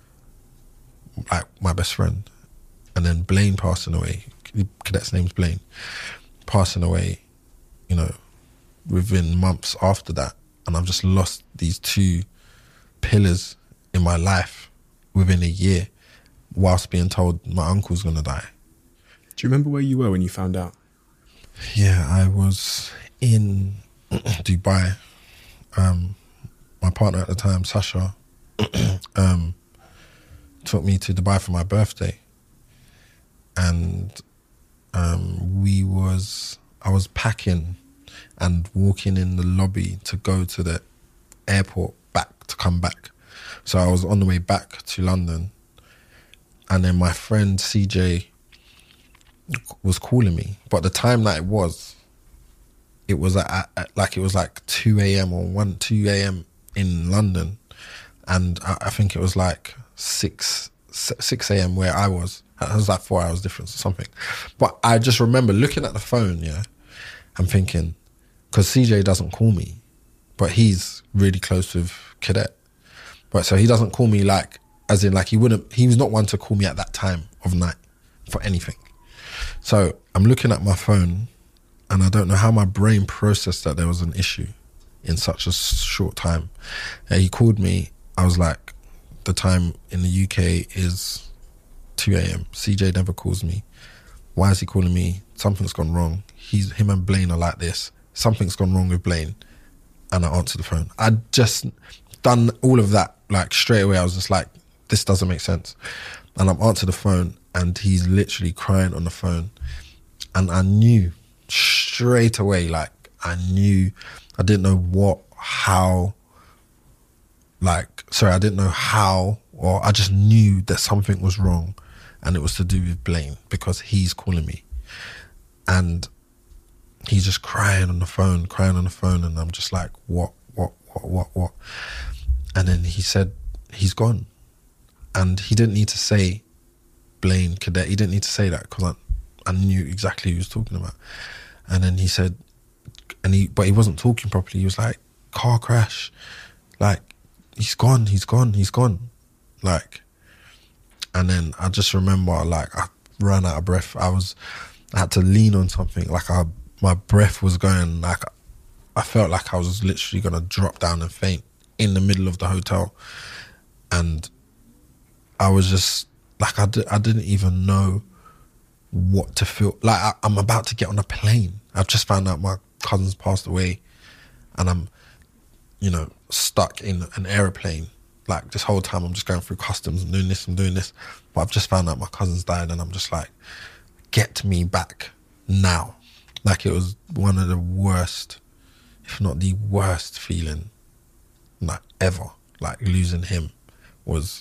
like my best friend. And then Blaine passing away, Cadet's name's Blaine, passing away, you know, within months after that. And I've just lost these two pillars in my life within a year, whilst being told my uncle's gonna die. Do you remember where you were when you found out? Yeah, I was in Dubai. Um, my partner at the time, Sasha, um, took me to Dubai for my birthday. And um, we was, I was packing and walking in the lobby to go to the airport back, to come back. So I was on the way back to London. And then my friend C J was calling me. But the time that it was, it was at, at, like it was like two a.m. or one, two a.m. in London. And I, I think it was like six a.m. where I was. It was like four hours difference or something. But I just remember looking at the phone, yeah, and thinking, because C J doesn't call me, but he's really close with Cadet. But so he doesn't call me like, as in like he wouldn't, he was not one to call me at that time of night for anything. So I'm looking at my phone and I don't know how my brain processed that there was an issue in such a short time. And he called me, I was like, the time in the U K is two a.m. C J never calls me. Why is he calling me? Something's gone wrong. He's, him and Blaine are like this. Something's gone wrong with Blaine. And I answered the phone. I'd just done all of that, like straight away. I was just like, this doesn't make sense. And I'm answered the phone and he's literally crying on the phone. And I knew straight away, like I knew, I didn't know what, how, like, sorry, I didn't know how, or I just knew that something was wrong. And it was to do with Blaine because he's calling me. And he's just crying on the phone, crying on the phone. And I'm just like, what, what, what, what, what? And then he said, he's gone. And he didn't need to say Blaine Cadet. He didn't need to say that because I, I knew exactly who he was talking about. And then he said, and he, but he wasn't talking properly. He was like, car crash. Like, he's gone, he's gone, he's gone. Like, and then I just remember, like, I ran out of breath. I was, I had to lean on something. Like, I, my breath was going, like, I felt like I was literally going to drop down and faint in the middle of the hotel. And I was just, like, I, di- I didn't even know what to feel. Like, I, I'm about to get on a plane. I've just found out my cousin's passed away. And I'm, you know, stuck in an aeroplane. Like, this whole time I'm just going through customs and doing this and doing this. But I've just found out my cousin's died and I'm just like, get me back now. Like, it was one of the worst, if not the worst feeling, like, ever. Like, losing him was,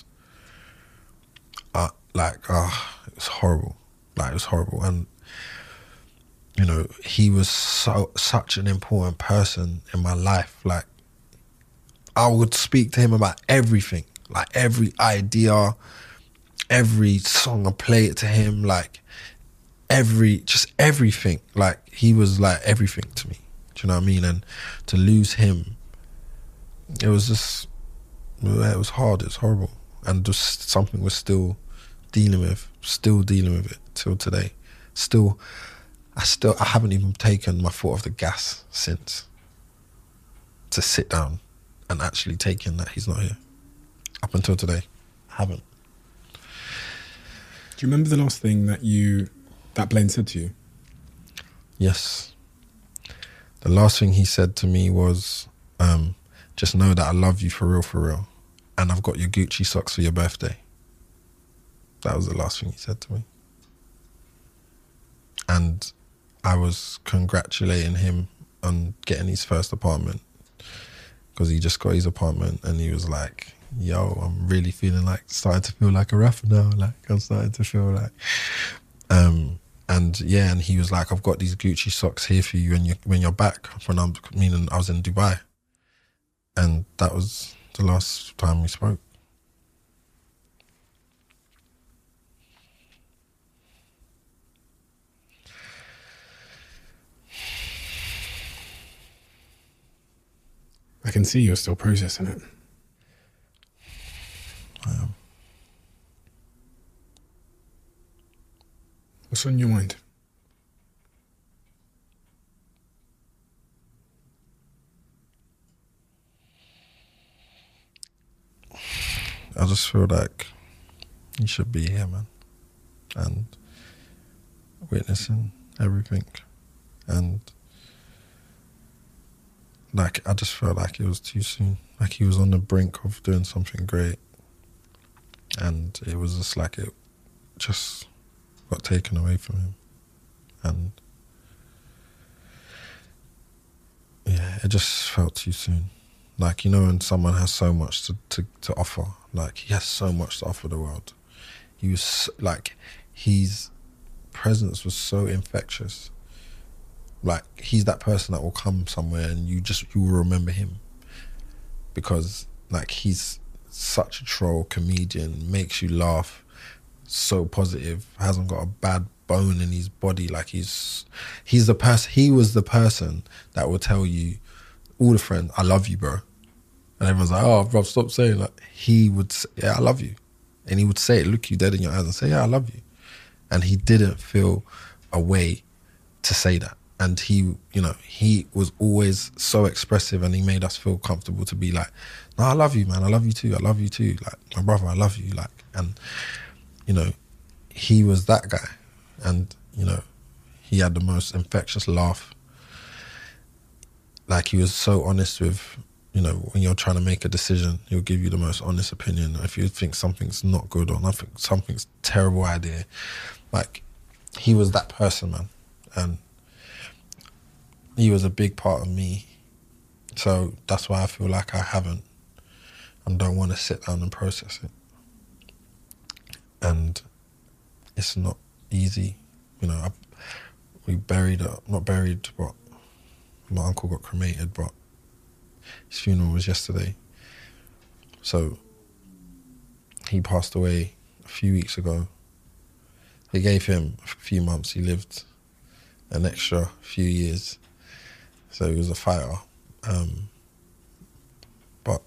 uh, like, ah, uh, it was horrible. Like, it was horrible. And, you know, he was so such an important person in my life. Like, I would speak to him about everything. Like every idea, every song I play it to him, like every, just everything. Like he was like everything to me. Do you know what I mean? And to lose him, it was just, it was hard, it was horrible. And just something we're still dealing with, still dealing with it till today. Still, I still, I haven't even taken my foot off the gas since to sit down and actually take in that he's not here. Up until today, I haven't. Do you remember the last thing that you, that Blaine said to you? Yes. The last thing he said to me was, um, just know that I love you for real, for real. And I've got your Gucci socks for your birthday. That was the last thing he said to me. And I was congratulating him on getting his first apartment, because he just got his apartment, and he was like, yo, I'm really feeling like, starting to feel like a rapper now. Like, I'm starting to feel like... Um, and yeah, and he was like, I've got these Gucci socks here for you when, you, when you're back. When I'm, meaning I was in Dubai. And that was the last time we spoke. I can see you're still processing it. I am. What's on your mind? I just feel like you should be here, man, and witnessing everything. And like, I just felt like it was too soon. Like he was on the brink of doing something great, and it was just like it just got taken away from him. And yeah, it just felt too soon. Like, you know, when someone has so much to, to, to offer, like he has so much to offer the world. He was like, his presence was so infectious. Like, he's that person that will come somewhere and you just, you will remember him. Because like, he's such a troll comedian, makes you laugh, so positive, hasn't got a bad bone in his body. Like he's, he's the person, he was the person that will tell you, all the friends, I love you, bro. And everyone's like, oh, bro, stop saying that. He would say, yeah, I love you. And he would say it, look you dead in your eyes and say, yeah, I love you. And he didn't feel a way to say that. And he, you know, he was always so expressive, and he made us feel comfortable to be like, no, I love you, man. I love you too. I love you too. Like, my brother, I love you. Like, and, you know, he was that guy. And, you know, he had the most infectious laugh. Like, he was so honest with, you know, when you're trying to make a decision, he'll give you the most honest opinion. If you think something's not good or nothing, something's terrible idea, like, he was that person, man. And he was a big part of me. So that's why I feel like I haven't and don't want to sit down and process it. And it's not easy. You know, I, we buried, uh, not buried, but my uncle got cremated, but his funeral was yesterday. So he passed away a few weeks ago. They gave him a few months. He lived an extra few years. So he was a fighter. Um, but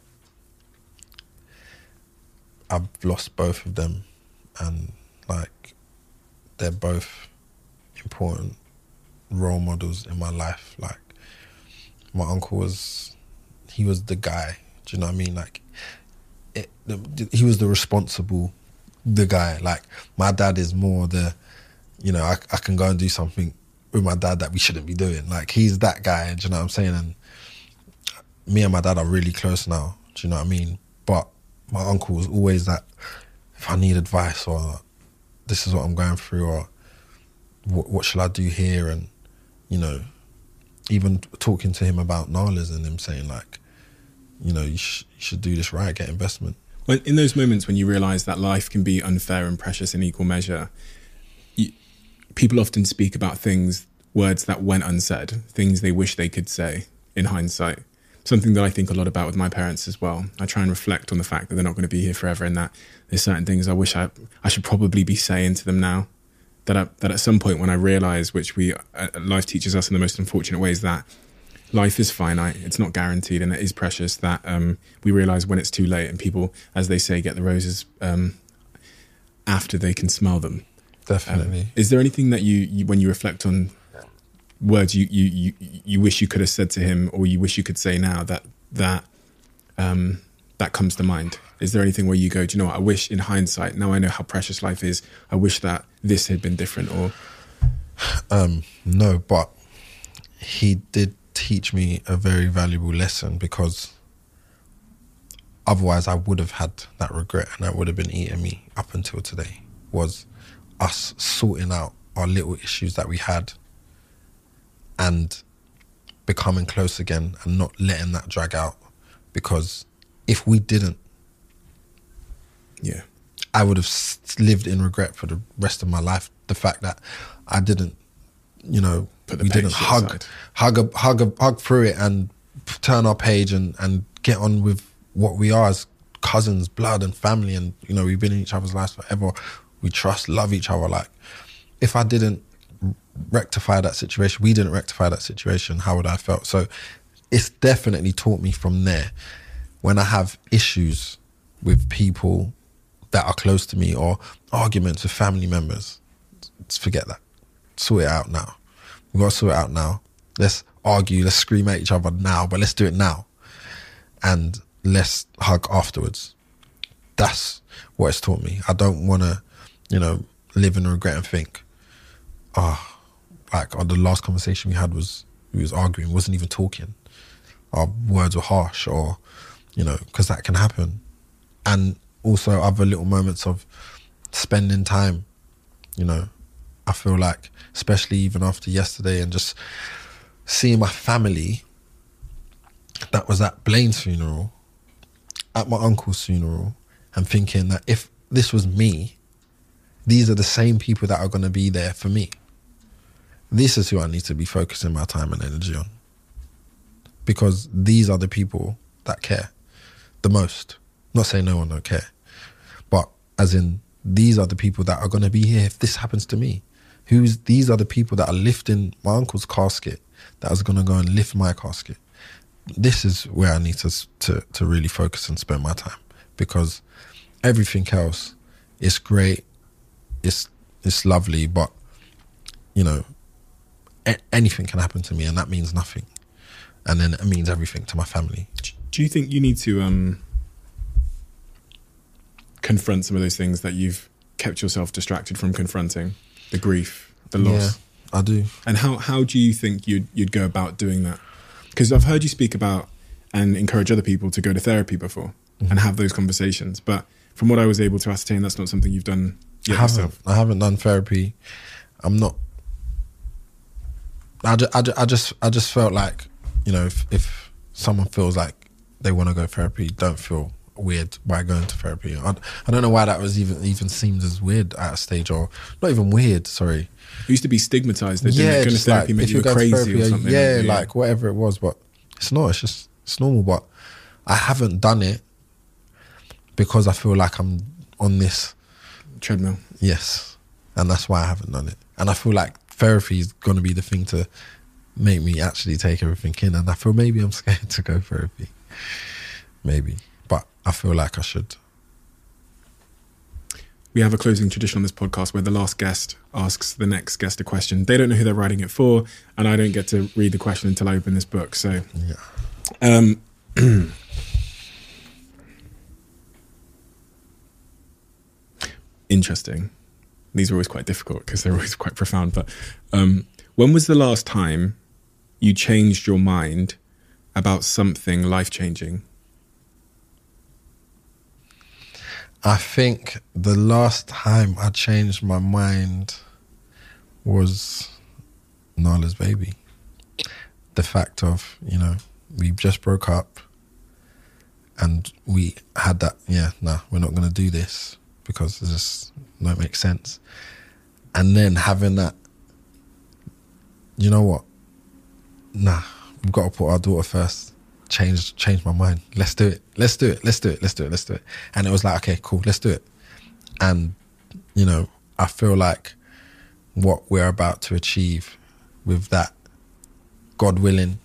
I've lost both of them, and like, they're both important role models in my life. Like, my uncle was, he was the guy, do you know what I mean? Like, it, the, he was the responsible, the guy. Like, my dad is more the, you know, I, I can go and do something with my dad that we shouldn't be doing. Like, he's that guy, do you know what I'm saying? And me and my dad are really close now, do you know what I mean? But my uncle was always that, if I need advice, or this is what I'm going through, or what, what shall I do here? And, you know, even talking to him about Nalas and him saying, like, you know, you, sh- you should do this right, get investment. Well, in those moments when you realise that life can be unfair and precious in equal measure, you, people often speak about things, words that went unsaid, things they wish they could say in hindsight. something that I think a lot about with my parents as well. I try and reflect on the fact that they're not going to be here forever, and that there's certain things I wish I I should probably be saying to them now. That I, that at some point when I realise, which we uh, life teaches us in the most unfortunate ways, that life is finite, it's not guaranteed, and it is precious. That um, we realise when it's too late, and people, as they say, get the roses um, after they can smell them. Definitely. Um, is there anything that you, you when you reflect on words you, you you you wish you could have said to him, or you wish you could say now, that that um, that comes to mind? Is there anything where you go, do you know what, I wish in hindsight, now I know how precious life is, I wish that this had been different? Or um, no, but he did teach me a very valuable lesson, because otherwise I would have had that regret, and that would have been eating me up until today, was us sorting out our little issues that we had and becoming close again and not letting that drag out. Because if we didn't, yeah, I would have s- lived in regret for the rest of my life. The fact that I didn't, you know, we didn't hug, aside. hug, a, hug, a, hug through it and turn our page and, and get on with what we are as cousins, blood and family. And, you know, we've been in each other's lives forever. We trust, love each other. Like, if I didn't rectify that situation, we didn't rectify that situation, how would I have felt? So it's definitely taught me from there, when I have issues with people that are close to me, or arguments with family members, just forget that. Sort it out now. We've got to sort it out now. Let's argue, let's scream at each other now, but let's do it now. And let's hug afterwards. That's what it's taught me. I don't want to, you know, live in regret and think, ah, oh, like oh, the last conversation we had was, we was arguing, wasn't even talking. Our words were harsh, or, you know, because that can happen. And also other little moments of spending time, you know. I feel like, especially even after yesterday, and just seeing my family that was at Blaine's funeral, at my uncle's funeral, and thinking that if this was me, these are the same people that are going to be there for me. This is who I need to be focusing my time and energy on, because these are the people that care the most. Not saying no one don't care, but as in, these are the people that are going to be here if this happens to me. Who's these are the people that are lifting my uncle's casket, that is going to go and lift my casket. This is where I need to to to really focus and spend my time, because everything else is great, it's it's lovely, but, you know, a- anything can happen to me, and that means nothing, and then it means everything to my family. Do you think you need to um, confront some of those things that you've kept yourself distracted from confronting? The grief, the loss. Yeah, I do. And how, how do you think you'd you'd go about doing that? Because I've heard you speak about and encourage other people to go to therapy before, mm-hmm. and have those conversations. But from what I was able to ascertain, that's not something you've done yet I haven't. yourself. I haven't done therapy. I'm not. I just, I, just, I just, I just felt like, you know, if, if someone feels like they want to go therapy, don't feel weird by going to therapy. I, I don't know why that was even even seemed as weird at a stage, or not even weird. Sorry, it used to be stigmatized. They yeah, didn't go to just therapy, like, made if you go to crazy therapy, or something. Yeah, yeah, like whatever it was, but it's not. It's just it's normal. But I haven't done it because I feel like I'm on this treadmill. Yes, and that's why I haven't done it. And I feel like therapy is going to be the thing to make me actually take everything in. And I feel maybe I'm scared to go therapy. Maybe. But I feel like I should. We have a closing tradition on this podcast where the last guest asks the next guest a question. They don't know who they're writing it for, and I don't get to read the question until I open this book. So, yeah. Um, interesting. These are always quite difficult because they're always quite profound. But um, when was the last time you changed your mind about something life-changing? I think the last time I changed my mind was Nala's baby. The fact of, you know, we just broke up and we had that, yeah, nah, we're not going to do this because it just don't make sense. And then having that, you know what, nah, we've got to put our daughter first. changed changed my mind. Let's do it. Let's do it. Let's do it. Let's do it. Let's do it. And it was like, okay, cool. Let's do it. And you know, I feel like what we're about to achieve with that, God willing,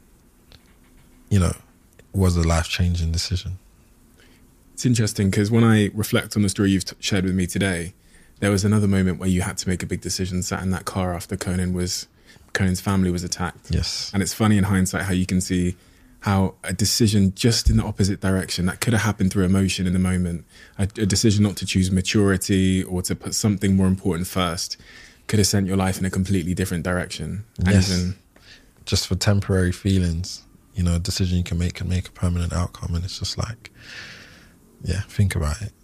you know, was a life-changing decision. It's interesting because when I reflect on the story you've t- shared with me today, there was another moment where you had to make a big decision, sat in that car after Conan was, Conan's family was attacked. Yes. And it's funny in hindsight how you can see how a decision just in the opposite direction that could have happened through emotion in the moment, a, a decision not to choose maturity or to put something more important first, could have sent your life in a completely different direction. And yes. even, just for temporary feelings, you know, a decision you can make can make a permanent outcome. And it's just like, yeah, think about it.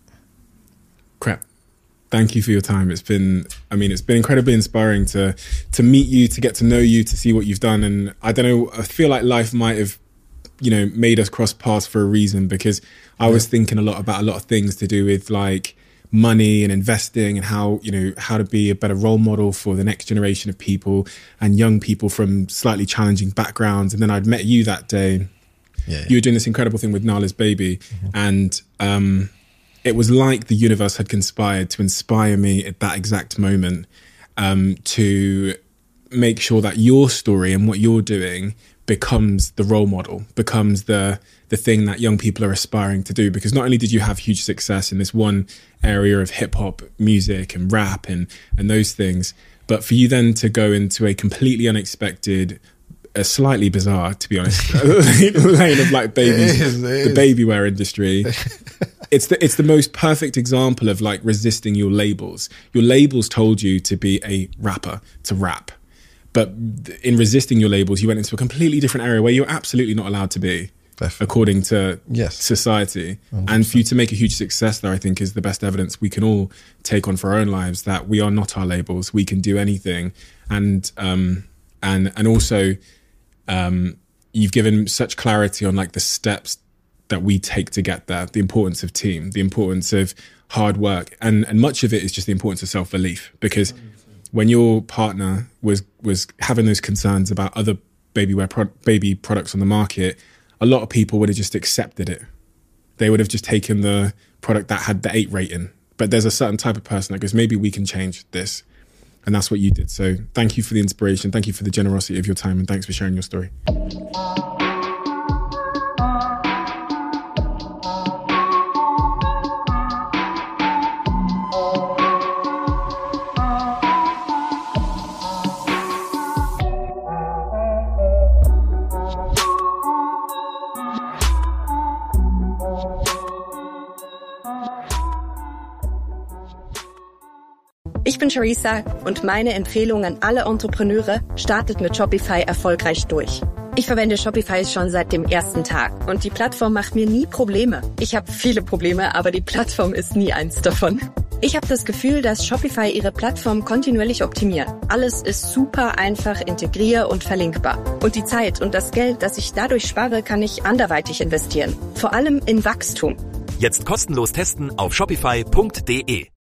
Crep, thank you for your time. It's been, I mean, it's been incredibly inspiring to to meet you, to get to know you, to see what you've done. And I don't know, I feel like life might have, you know, made us cross paths for a reason, because I was thinking a lot about a lot of things to do with like money and investing and how, you know, how to be a better role model for the next generation of people and young people from slightly challenging backgrounds. And then I'd met you that day. Yeah, yeah. You were doing this incredible thing with Nala's Baby. Mm-hmm. And um, it was like the universe had conspired to inspire me at that exact moment um, to make sure that your story and what you're doing becomes the role model, becomes the the thing that young people are aspiring to do. Because not only did you have huge success in this one area of hip hop music and rap and and those things, but for you then to go into a completely unexpected, a slightly bizarre, to be honest, lane of like babies, it is, it the is. baby wear industry. It's the it's the most perfect example of like resisting your labels. Your labels told you to be a rapper, to rap. But in resisting your labels, you went into a completely different area where you're absolutely not allowed to be, Definitely. according to yes. society. one hundred percent. And for you to make a huge success there, I think, is the best evidence we can all take on for our own lives, that we are not our labels. We can do anything. And um, and and also, um, you've given such clarity on like the steps that we take to get there, the importance of team, the importance of hard work. And, and much of it is just the importance of self-belief, because when your partner was was having those concerns about other baby wear pro- baby products on the market, a lot of people would have just accepted it. They would have just taken the product that had the eight rating. But there's a certain type of person that goes, maybe we can change this. And that's what you did. So thank you for the inspiration. Thank you for the generosity of your time. And thanks for sharing your story. Ich bin Charissa und meine Empfehlung an alle Entrepreneure: startet mit Shopify erfolgreich durch. Ich verwende Shopify schon seit dem ersten Tag und die Plattform macht mir nie Probleme. Ich habe viele Probleme, aber die Plattform ist nie eins davon. Ich habe das Gefühl, dass Shopify ihre Plattform kontinuierlich optimiert. Alles ist super einfach, integrier- und verlinkbar. Und die Zeit und das Geld, das ich dadurch spare, kann ich anderweitig investieren. Vor allem in Wachstum. Jetzt kostenlos testen auf shopify punkt de.